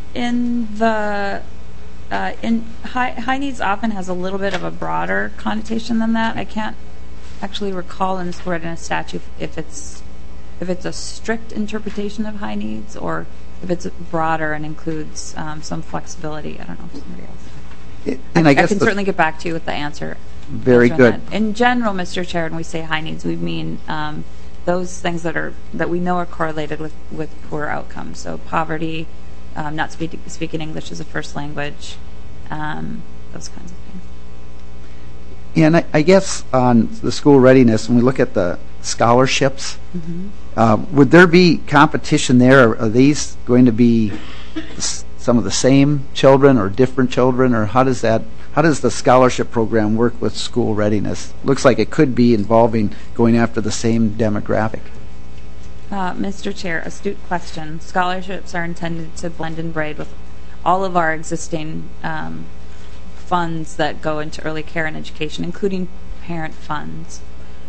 High needs often has a little bit of a broader connotation than that. I can't actually recall in the school readiness statute if it's a strict interpretation of high needs or if it's broader and includes some flexibility. I don't know if somebody else. I can certainly get back to you with the answer. Very good. In general, Mr. Chair, when we say high needs, we mean those things that we know are correlated with poor outcomes. So poverty, not speaking English as a first language, those kinds of things. And I guess on the school readiness, when we look at the scholarships, would there be competition there? Are these going to be some of the same children or different children, or how does the scholarship program work with school readiness? Looks like it could be involving going after the same demographic. Mr. Chair, astute question. Scholarships are intended to blend and braid with all of our existing funds that go into early care and education, including parent funds.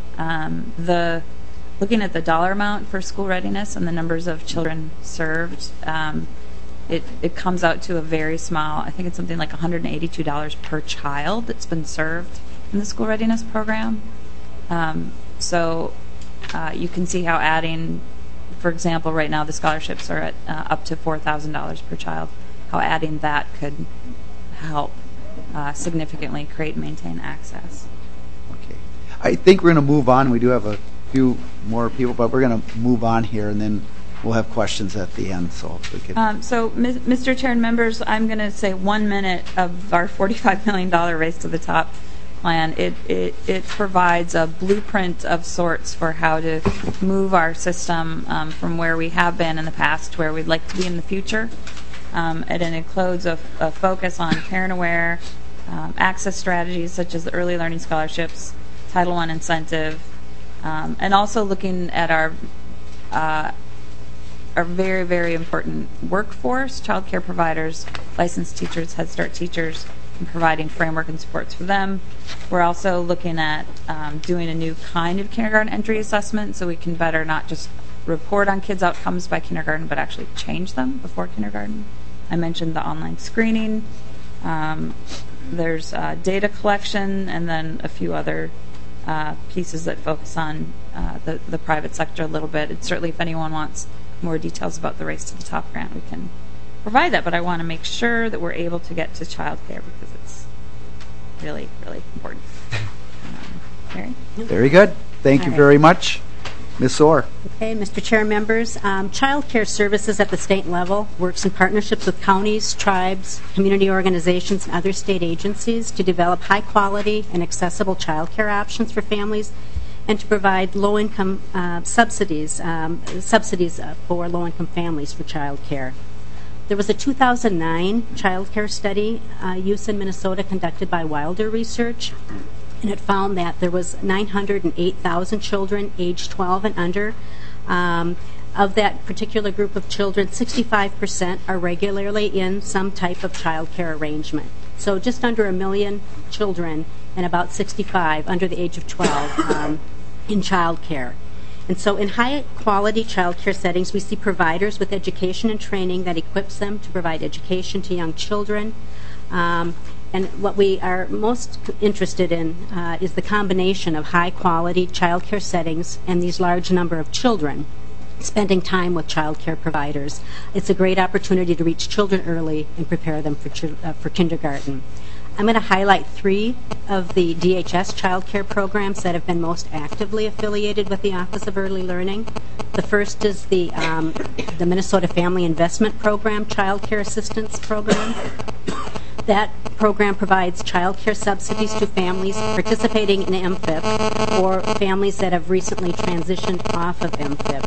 Looking at the dollar amount for school readiness and the numbers of children served, it comes out to a very small, I think it's something like $182 per child that's been served in the school readiness program. So you can see how adding, for example, right now the scholarships are at up to $4,000 per child, how adding that could help significantly create and maintain access. Okay. I think we're going to move on. We do have a few more people, but we're going to move on here, and then we'll have questions at the end. So if we could. Mr. Chair and members, I'm going to say 1 minute of our $45 million Race to the Top plan. It provides a blueprint of sorts for how to move our system from where we have been in the past to where we'd like to be in the future. And it includes a focus on parent-aware access strategies such as the early learning scholarships, Title I incentive, and also looking at our very, very important workforce, child care providers, licensed teachers, Head Start teachers, and providing framework and supports for them. We're also looking at doing a new kind of kindergarten entry assessment so we can better not just report on kids' outcomes by kindergarten, but actually change them before kindergarten. I mentioned the online screening. There's data collection, and then a few other pieces that focus on the private sector a little bit. And certainly, if anyone wants more details about the Race to the Top grant, we can provide that. But I want to make sure that we're able to get to child care because it's really, really important. Mary? Very good. Thank you very much. Ms. Orr. Okay, Mr. Chair, members, child care services at the state level works in partnerships with counties, tribes, community organizations, and other state agencies to develop high-quality and accessible child care options for families and to provide low-income subsidies for low-income families for child care. There was a 2009 child care study, use in Minnesota, conducted by Wilder Research, and it found that there was 908,000 children aged 12 and under. Of that particular group of children, 65% are regularly in some type of child care arrangement. So just under 1 million children and about 65 under the age of 12 in child care. And so in high-quality child care settings, we see providers with education and training that equips them to provide education to young children. And what we are most interested in is the combination of high-quality child care settings and these large number of children spending time with child care providers. It's a great opportunity to reach children early and prepare them for kindergarten. I'm going to highlight 3 of the DHS child care programs that have been most actively affiliated with the Office of Early Learning. The first is the Minnesota Family Investment Program Child Care Assistance Program. That program provides child care subsidies to families participating in MFIP or families that have recently transitioned off of MFIP.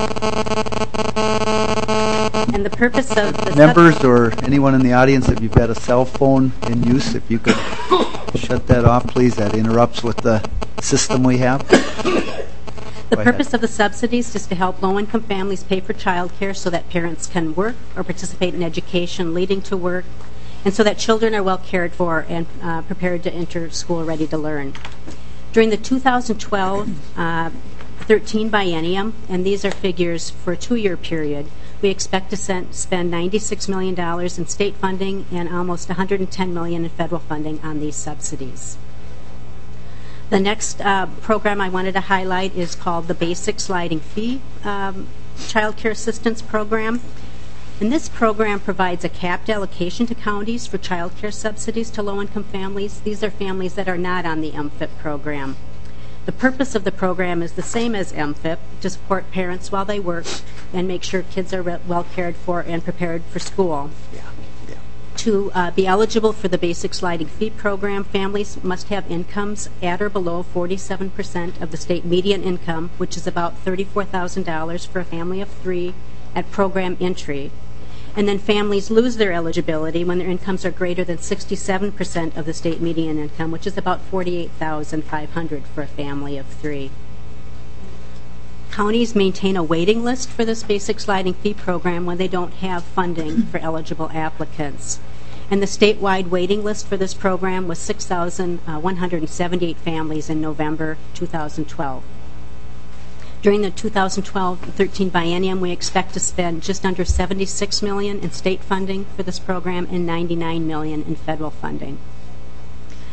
And the purpose of the members or anyone in the audience, if you've got a cell phone in use, if you could shut that off, please. That interrupts with the system we have. The purpose of the subsidies is to help low-income families pay for child care so that parents can work or participate in education leading to work, and so that children are well cared for and prepared to enter school ready to learn. During the 2012-13 biennium, and these are figures for a 2-year period, we expect to spend $96 million in state funding and almost $110 million in federal funding on these subsidies. The next program I wanted to highlight is called the Basic Sliding Fee Child Care Assistance Program. And this program provides a capped allocation to counties for child care subsidies to low-income families. These are families that are not on the MFIP program. The purpose of the program is the same as MFIP, to support parents while they work and make sure kids are well cared for and prepared for school. To be eligible for the Basic Sliding Fee program, families must have incomes at or below 47% of the state median income, which is about $34,000 for a family of 3 at program entry. And then families lose their eligibility when their incomes are greater than 67% of the state median income, which is about $48,500 for a family of 3. Counties maintain a waiting list for this Basic Sliding Fee program when they don't have funding for eligible applicants. And the statewide waiting list for this program was 6,178 families in November 2012. During the 2012-13 biennium, we expect to spend just under $76 million in state funding for this program and $99 million in federal funding.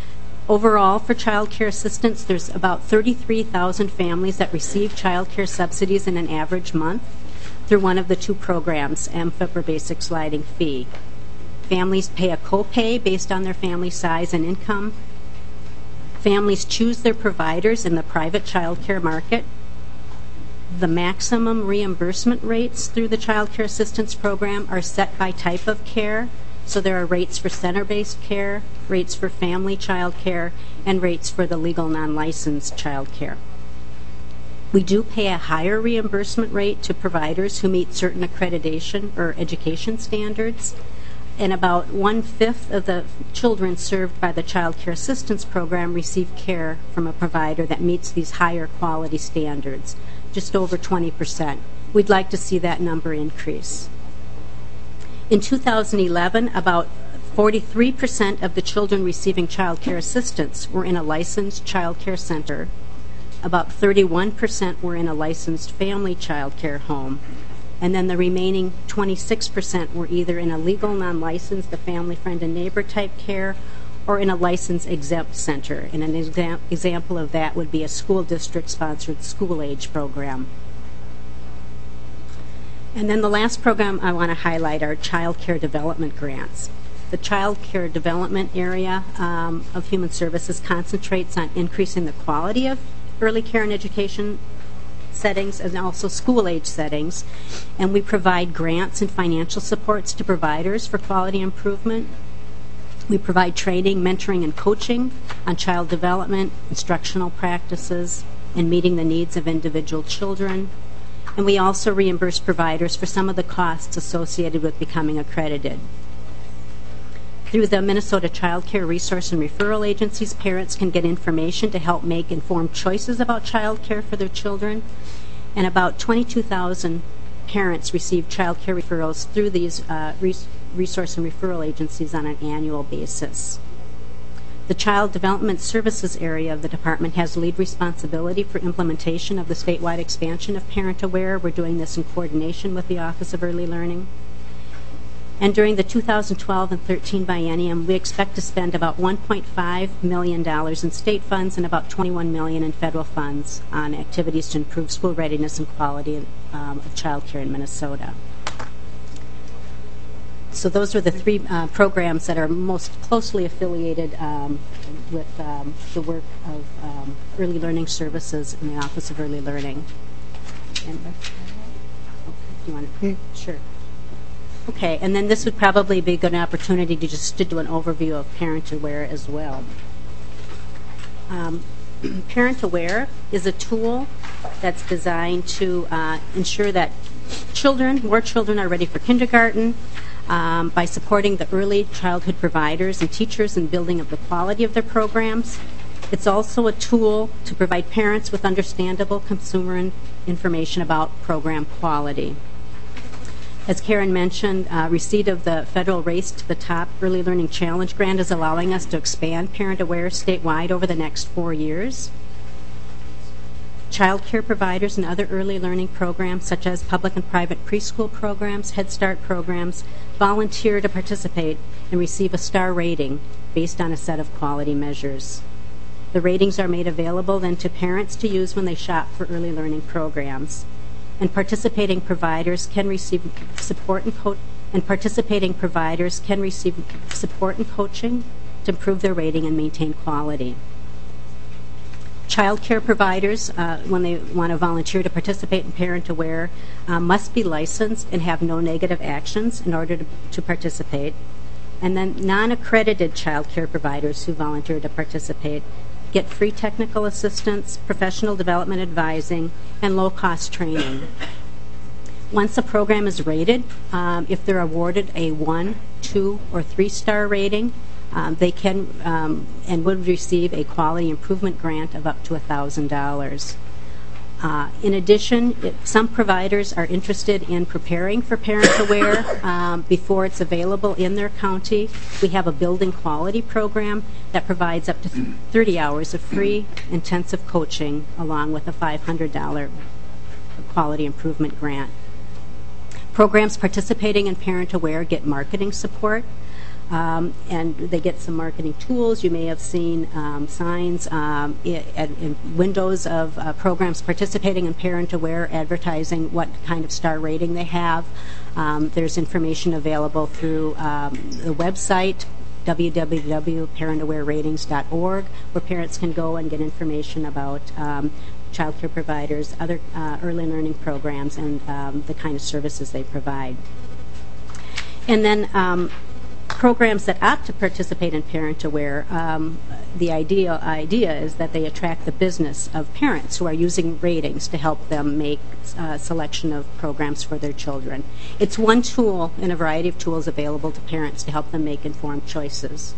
Overall, for child care assistance, there's about 33,000 families that receive child care subsidies in an average month through one of the two programs, MFIP or Basic Sliding Fee. Families pay a copay based on their family size and income. Families choose their providers in the private child care market. The maximum reimbursement rates through the child care assistance program are set by type of care. So there are rates for center-based care, rates for family child care, and rates for the legal non-licensed child care. We do pay a higher reimbursement rate to providers who meet certain accreditation or education standards, and about 1/5 of the children served by the child care assistance program receive care from a provider that meets these higher quality standards, just over 20%. We'd like to see that number increase. In 2011, about 43% of the children receiving child care assistance were in a licensed child care center. About 31% were in a licensed family child care home. And then the remaining 26% were either in a legal non-licensed, a family friend and neighbor type care, or in a licensed exempt center. And an example of that would be a school district sponsored school age program. And then the last program I want to highlight are child care development grants. The child care development area of Human Services concentrates on increasing the quality of early care and education settings and also school age settings. And we provide grants and financial supports to providers for quality improvement. We provide training, mentoring, and coaching on child development, instructional practices, and meeting the needs of individual children. And we also reimburse providers for some of the costs associated with becoming accredited. Through the Minnesota Child Care Resource and Referral Agencies, parents can get information to help make informed choices about child care for their children. And about 22,000 parents receive child care referrals through these resource and referral agencies on an annual basis. The Child Development Services area of the department has lead responsibility for implementation of the statewide expansion of Parent Aware. We're doing this in coordination with the Office of Early Learning. And during the 2012 and 13 biennium, we expect to spend about $1.5 million in state funds and about $21 million in federal funds on activities to improve school readiness and quality of child care in Minnesota. So those are the three programs that are most closely affiliated with the work of Early Learning Services in the Office of Early Learning. And, do you want to? Sure. Okay, and then this would probably be a good opportunity to just to do an overview of Parent Aware as well. Parent Aware is a tool that's designed to ensure that more children are ready for kindergarten, by supporting the early childhood providers and teachers in building up the quality of their programs. It's also a tool to provide parents with understandable consumer information about program quality. As Karen mentioned, receipt of the federal Race to the Top Early Learning Challenge grant is allowing us to expand Parent Aware statewide over the next 4 years. Child care providers and other early learning programs, such as public and private preschool programs, Head Start programs, volunteer to participate and receive a star rating based on a set of quality measures. The ratings are made available then to parents to use when they shop for early learning programs. And participating providers can receive support and coaching to improve their rating and maintain quality. Child care providers, when they want to volunteer to participate in Parent Aware, must be licensed and have no negative actions in order to participate. And then non-accredited child care providers who volunteer to participate get free technical assistance, professional development advising, and low-cost training. Once a program is rated, if they're awarded a 1, 2, or 3-star rating, they can and would receive a quality improvement grant of up to $1,000. In addition, some providers are interested in preparing for Parent Aware before it's available in their county. We have a building quality program that provides up to 30 hours of free intensive coaching along with a $500 quality improvement grant. Programs participating in Parent Aware get marketing support. And they get some marketing tools. You may have seen signs in windows of programs participating in Parent Aware advertising what kind of star rating they have. There's information available through the website www.parentawareratings.org, where parents can go and get information about child care providers, other early learning programs, and the kind of services they provide. And then programs that opt to participate in Parent Aware, the idea is that they attract the business of parents who are using ratings to help them make a selection of programs for their children. It's one tool in a variety of tools available to parents to help them make informed choices.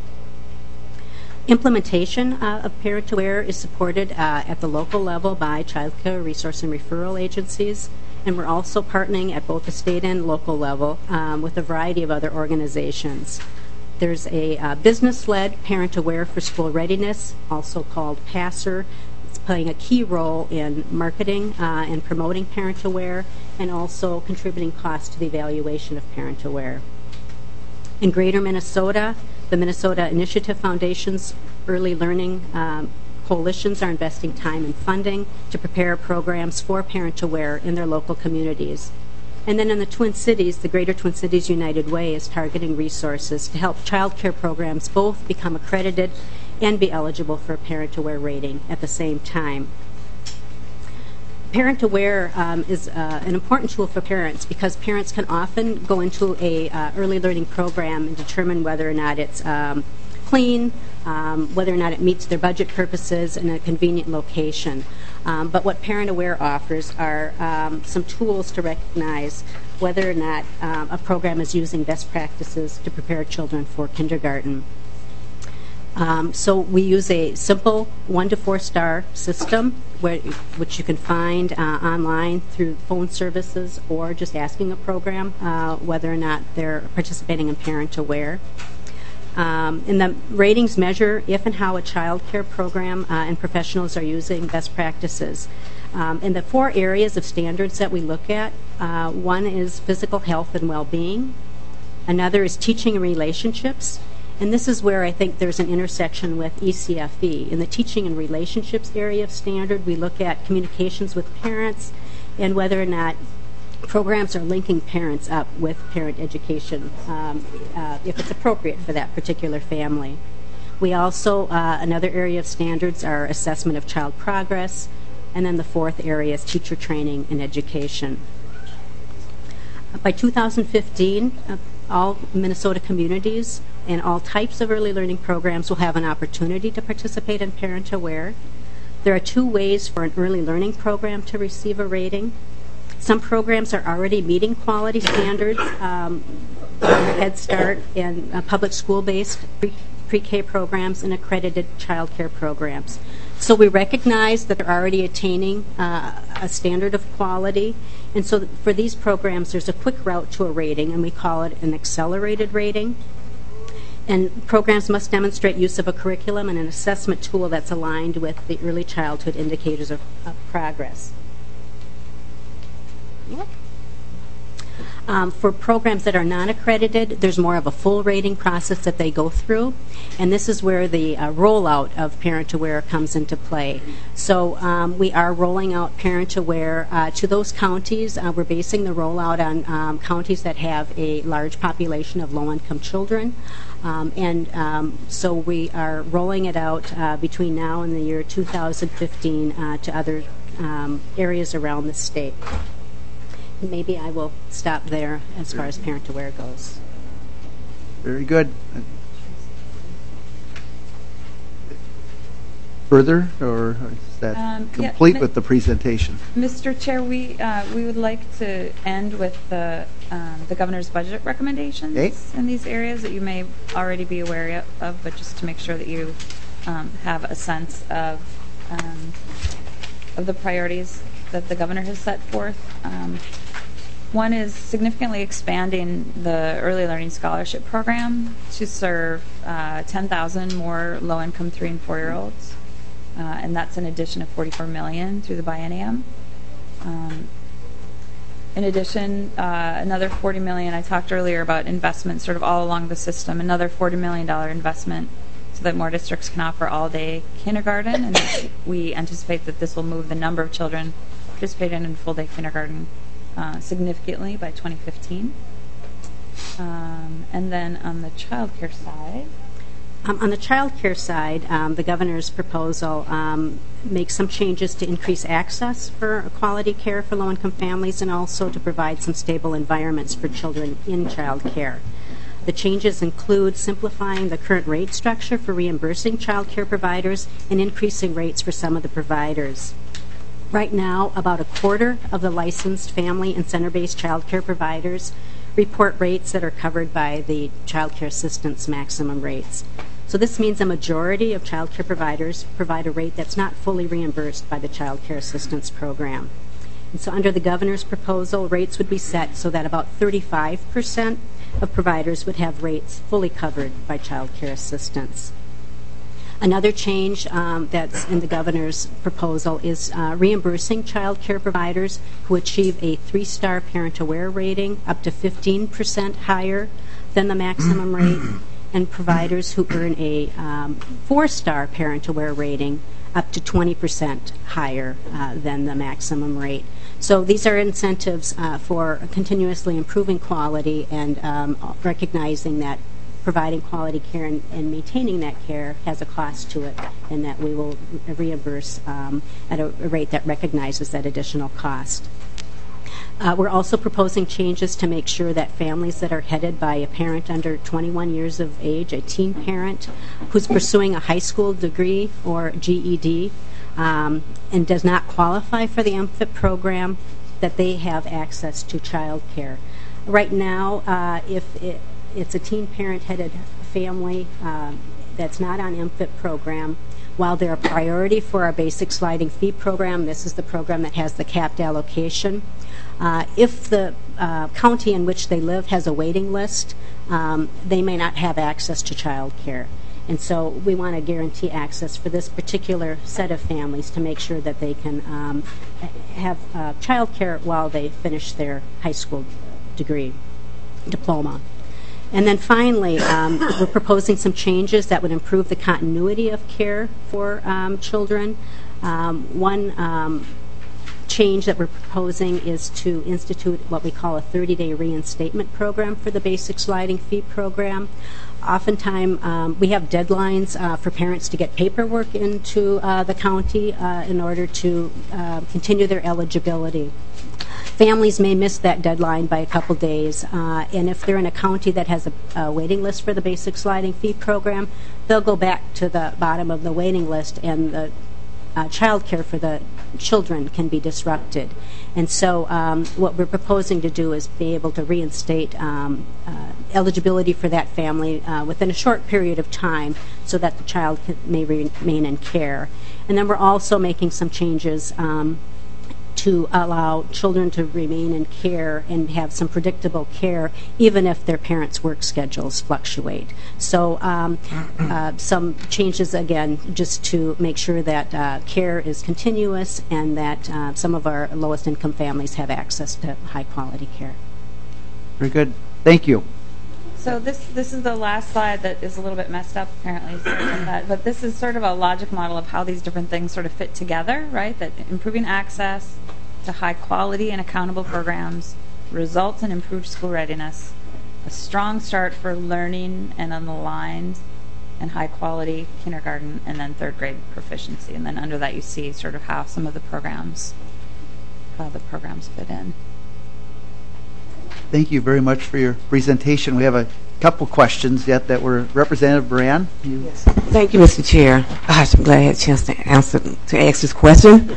Implementation of Parent Aware is supported at the local level by child care resource and referral agencies, and we're also partnering at both the state and local level with a variety of other organizations. There's a business-led Parent Aware for School Readiness, also called PASSER. It's playing a key role in marketing and promoting Parent Aware, and also contributing costs to the evaluation of Parent Aware. In Greater Minnesota, the Minnesota Initiative Foundation's early learning coalitions are investing time and funding to prepare programs for Parent Aware in their local communities. And then in the Twin Cities, the Greater Twin Cities United Way is targeting resources to help child care programs both become accredited and be eligible for a Parent Aware rating at the same time. Parent Aware is an important tool for parents because parents can often go into a early learning program and determine whether or not it's clean, whether or not it meets their budget purposes in a convenient location. But what Parent Aware offers are some tools to recognize whether or not a program is using best practices to prepare children for kindergarten. So we use a simple 1 to 4 star system which you can find online through phone services or just asking a program whether or not they're participating in Parent Aware. And the ratings measure if and how a child care program and professionals are using best practices. In the 4 areas of standards that we look at, one is physical health and well-being. Another is teaching and relationships. And this is where I think there's an intersection with ECFE. In the teaching and relationships area of standard, we look at communications with parents and whether or not programs are linking parents up with parent education if it's appropriate for that particular family. We also, another area of standards are assessment of child progress, and then the 4th area is teacher training and education. By 2015, all Minnesota communities and all types of early learning programs will have an opportunity to participate in Parent Aware. There are 2 ways for an early learning program to receive a rating. Some programs are already meeting quality standards, Head Start and public school-based pre-K programs and accredited child care programs. So we recognize that they're already attaining a standard of quality, and so for these programs there's a quick route to a rating, and we call it an accelerated rating. And programs must demonstrate use of a curriculum and an assessment tool that's aligned with the early childhood indicators of progress. Yep. For programs that are non-accredited, there's more of a full rating process that they go through, and this is where the rollout of Parent Aware comes into play. So we are rolling out Parent Aware to those counties. We're basing the rollout on counties that have a large population of low-income children, so we are rolling it out between now and the year 2015 to other areas around the state. Maybe I will stop there as far as Parent Aware goes. Very good. Further, or is that complete with the presentation? Mr. Chair, we would like to end with the governor's budget recommendations in these areas that you may already be aware of, but just to make sure that you have a sense of the priorities that the governor has set forth. One is significantly expanding the Early Learning Scholarship Program to serve 10,000 more low-income 3- and 4-year-olds, and that's an addition of $44 million through the biennium. In addition, another $40 million, I talked earlier about investments sort of all along the system, another $40 million investment so that more districts can offer all-day kindergarten, and we anticipate that this will move the number of children participating in full-day kindergarten significantly by 2015. And then on the child care side, on the child care side, the governor's proposal makes some changes to increase access for quality care for low-income families and also to provide some stable environments for children in child care. The changes include simplifying the current rate structure for reimbursing child care providers and increasing rates for some of the providers. Right now, about a quarter of the licensed family and center-based child care providers report rates that are covered by the child care assistance maximum rates. So this means a majority of child care providers provide a rate that's not fully reimbursed by the child care assistance program. And so under the governor's proposal, rates would be set so that about 35% of providers would have rates fully covered by child care assistance. Another change that's in the governor's proposal is reimbursing child care providers who achieve a 3-star parent-aware rating up to 15% higher than the maximum rate, and providers who earn a 4-star parent-aware rating up to 20% higher than the maximum rate. So these are incentives for continuously improving quality and recognizing that providing quality care and maintaining that care has a cost to it, and that we will reimburse at a rate that recognizes that additional cost. We're also proposing changes to make sure that families that are headed by a parent under 21 years of age, a teen parent who's pursuing a high school degree or GED and does not qualify for the MFIP program, that they have access to child care. Right now, if it's a teen parent headed family that's not on MFIP program, while they're a priority for our basic sliding fee program, this is the program that has the capped allocation. If the county in which they live has a waiting list, they may not have access to child care. And so we want to guarantee access for this particular set of families to make sure that they can have child care while they finish their high school diploma. And then finally, we're proposing some changes that would improve the continuity of care for children. One change that we're proposing is to institute what we call a 30-day reinstatement program for the basic sliding fee program. Oftentimes, we have deadlines for parents to get paperwork into the county in order to continue their eligibility. Families may miss that deadline by a couple days, and if they're in a county that has a waiting list for the basic sliding fee program, they'll go back to the bottom of the waiting list, and the child care for the children can be disrupted. And so what we're proposing to do is be able to reinstate eligibility for that family within a short period of time so that the child may remain in care. And then we're also making some changes to allow children to remain in care and have some predictable care even if their parents' work schedules fluctuate. So some changes, again, just to make sure that care is continuous and that some of our lowest income families have access to high quality care. Very good. Thank you. So this is the last slide that is a little bit messed up, apparently. But this is sort of a logic model of how these different things sort of fit together, right? That improving access to high quality and accountable programs results in improved school readiness, a strong start for learning and an aligned and high quality kindergarten, and then third grade proficiency. And then under that you see sort of how some of the programs, how the programs fit in. Thank you very much for your presentation. We have a couple questions yet that were Representative Moran. Yes. Thank you, Mr. Chair. Gosh, I'm glad I had a chance to ask this question.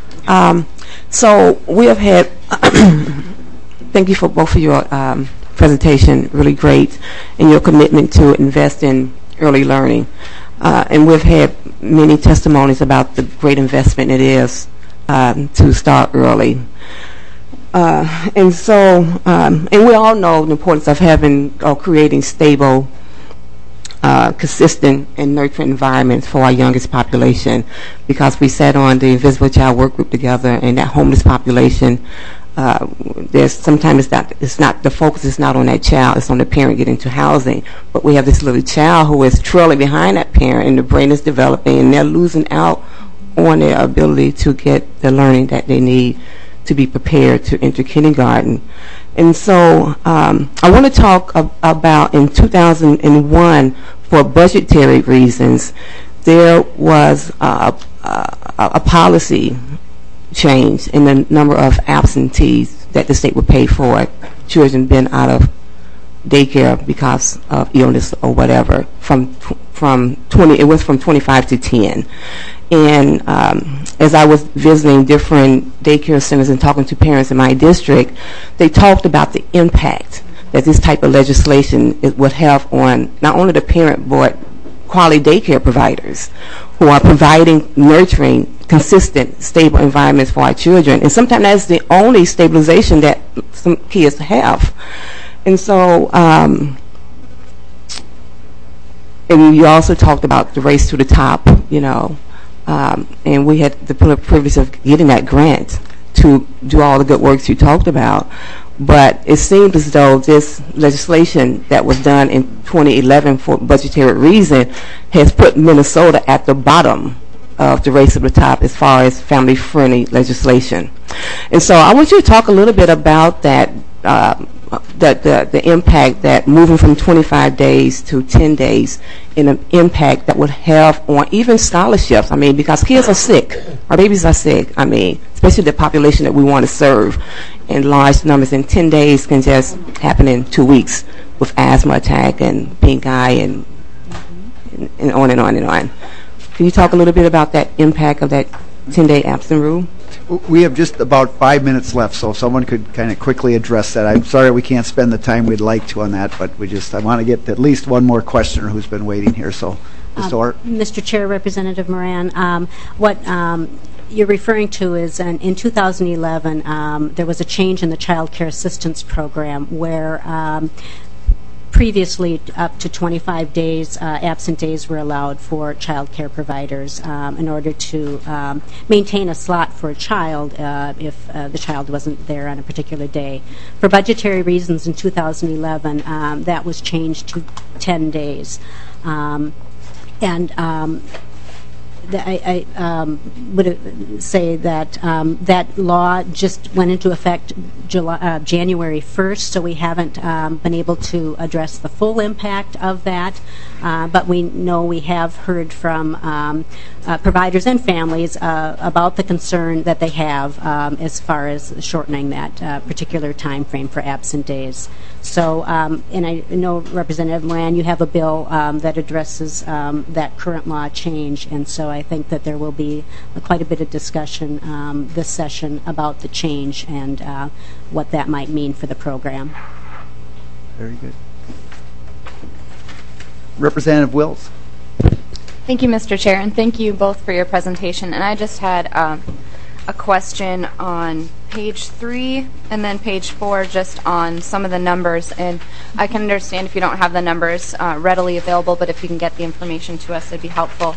So we have had, thank you for both of your presentation, really great, and your commitment to invest in early learning. And we've had many testimonies about the great investment it is to start early. And so, and we all know the importance of having or creating stable, consistent, and nurturing environments for our youngest population, because we sat on the Invisible Child Work Group together, and that homeless population there's sometimes it's not the focus is not on that child, it's on the parent getting to housing. But we have this little child who is trailing behind that parent, and the brain is developing, and they're losing out on their ability to get the learning that they need to be prepared to enter kindergarten. And so I want to talk about in 2001, for budgetary reasons, there was a policy change in the number of absentees that the state would pay for children being out of daycare because of illness or whatever. It was from 25 to 10. And as I was visiting different daycare centers and talking to parents in my district, they talked about the impact that this type of legislation would have on not only the parent but quality daycare providers who are providing nurturing, consistent, stable environments for our children. And sometimes that's the only stabilization that some kids have. And so, and you also talked about the race to the top, and we had the privilege of getting that grant to do all the good works you talked about. But it seems as though this legislation that was done in 2011 for budgetary reason has put Minnesota at the bottom of the race to the top as far as family-friendly legislation. And so I want you to talk a little bit about that, the impact that moving from 25 days to 10 days and an impact that would have on even scholarships. I mean, because kids are sick. Our babies are sick. I mean, especially the population that we want to serve in large numbers. And 10 days can just happen in 2 weeks with asthma attack and pink eye and on and on and on. Can you talk a little bit about that impact of that 10-day absent rule? We have just about 5 minutes left, so if someone could kind of quickly address that. I'm sorry we can't spend the time we'd like to on that, but I want to get at least one more questioner who's been waiting here. So, Ms. Orr. Mr. Chair, Representative Moran, what you're referring to is in 2011, there was a change in the Child Care Assistance Program where previously up to 25 days absent days were allowed for child care providers in order to maintain a slot for a child if the child wasn't there on a particular day. For budgetary reasons in 2011, that was changed to 10 days. I would say that that law just went into effect January 1st, so we haven't been able to address the full impact of that. But we know we have heard from providers and families about the concern that they have as far as shortening that particular time frame for absent days. So, and I know, Representative Moran, you have a bill that addresses that current law change, and so I think that there will be quite a bit of discussion this session about the change and what that might mean for the program. Very good. Representative Wills. Thank you, Mr. Chair, and thank you both for your presentation. And I just had a question on page 3 and then page 4 just on some of the numbers. And I can understand if you don't have the numbers readily available, but if you can get the information to us, it'd be helpful.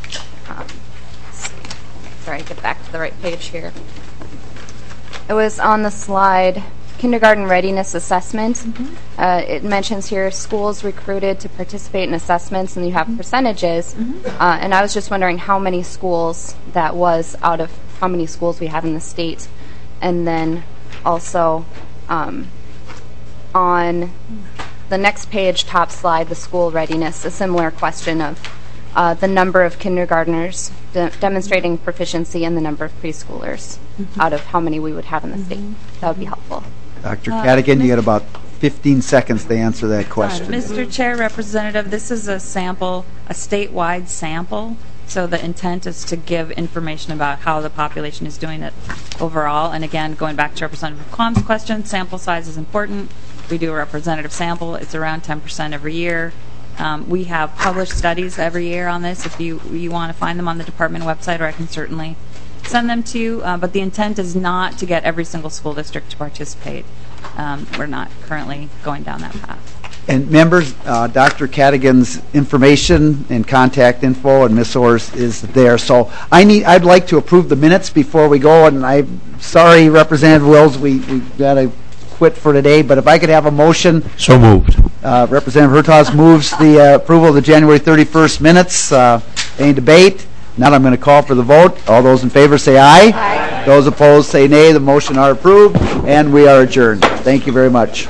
Sorry, get back to the right page here. It was on the slide, kindergarten readiness assessment. Mm-hmm. It mentions here schools recruited to participate in assessments, and you have percentages. Mm-hmm. And I was just wondering how many schools that was out of how many schools we have in the state. And then also on the next page, top slide, the school readiness, a similar question of the number of kindergartners demonstrating proficiency and the number of preschoolers out of how many we would have in the state. That would be helpful. Dr. Cadigan, you got about 15 seconds to answer that question. Mr. Chair, Representative, this is a sample, a statewide sample. So the intent is to give information about how the population is doing it overall. And again, going back to Representative Quam's question, sample size is important. We do a representative sample. It's around 10% every year. We have published studies every year on this. If you want to find them on the department website, or I can certainly send them to you. But the intent is not to get every single school district to participate. We're not currently going down that path. And members, Dr. Cadigan's information and contact info and Ms. Orr's is there. So I'd like to approve the minutes before we go. And I'm sorry, Representative Wills, we got to quit for today. But if I could have a motion. So moved. Representative Hertaus moves the approval of the January 31st minutes. Any debate? Not. I'm going to call for the vote. All those in favor say aye. Aye. Those opposed say nay. The motion are approved, and we are adjourned. Thank you very much.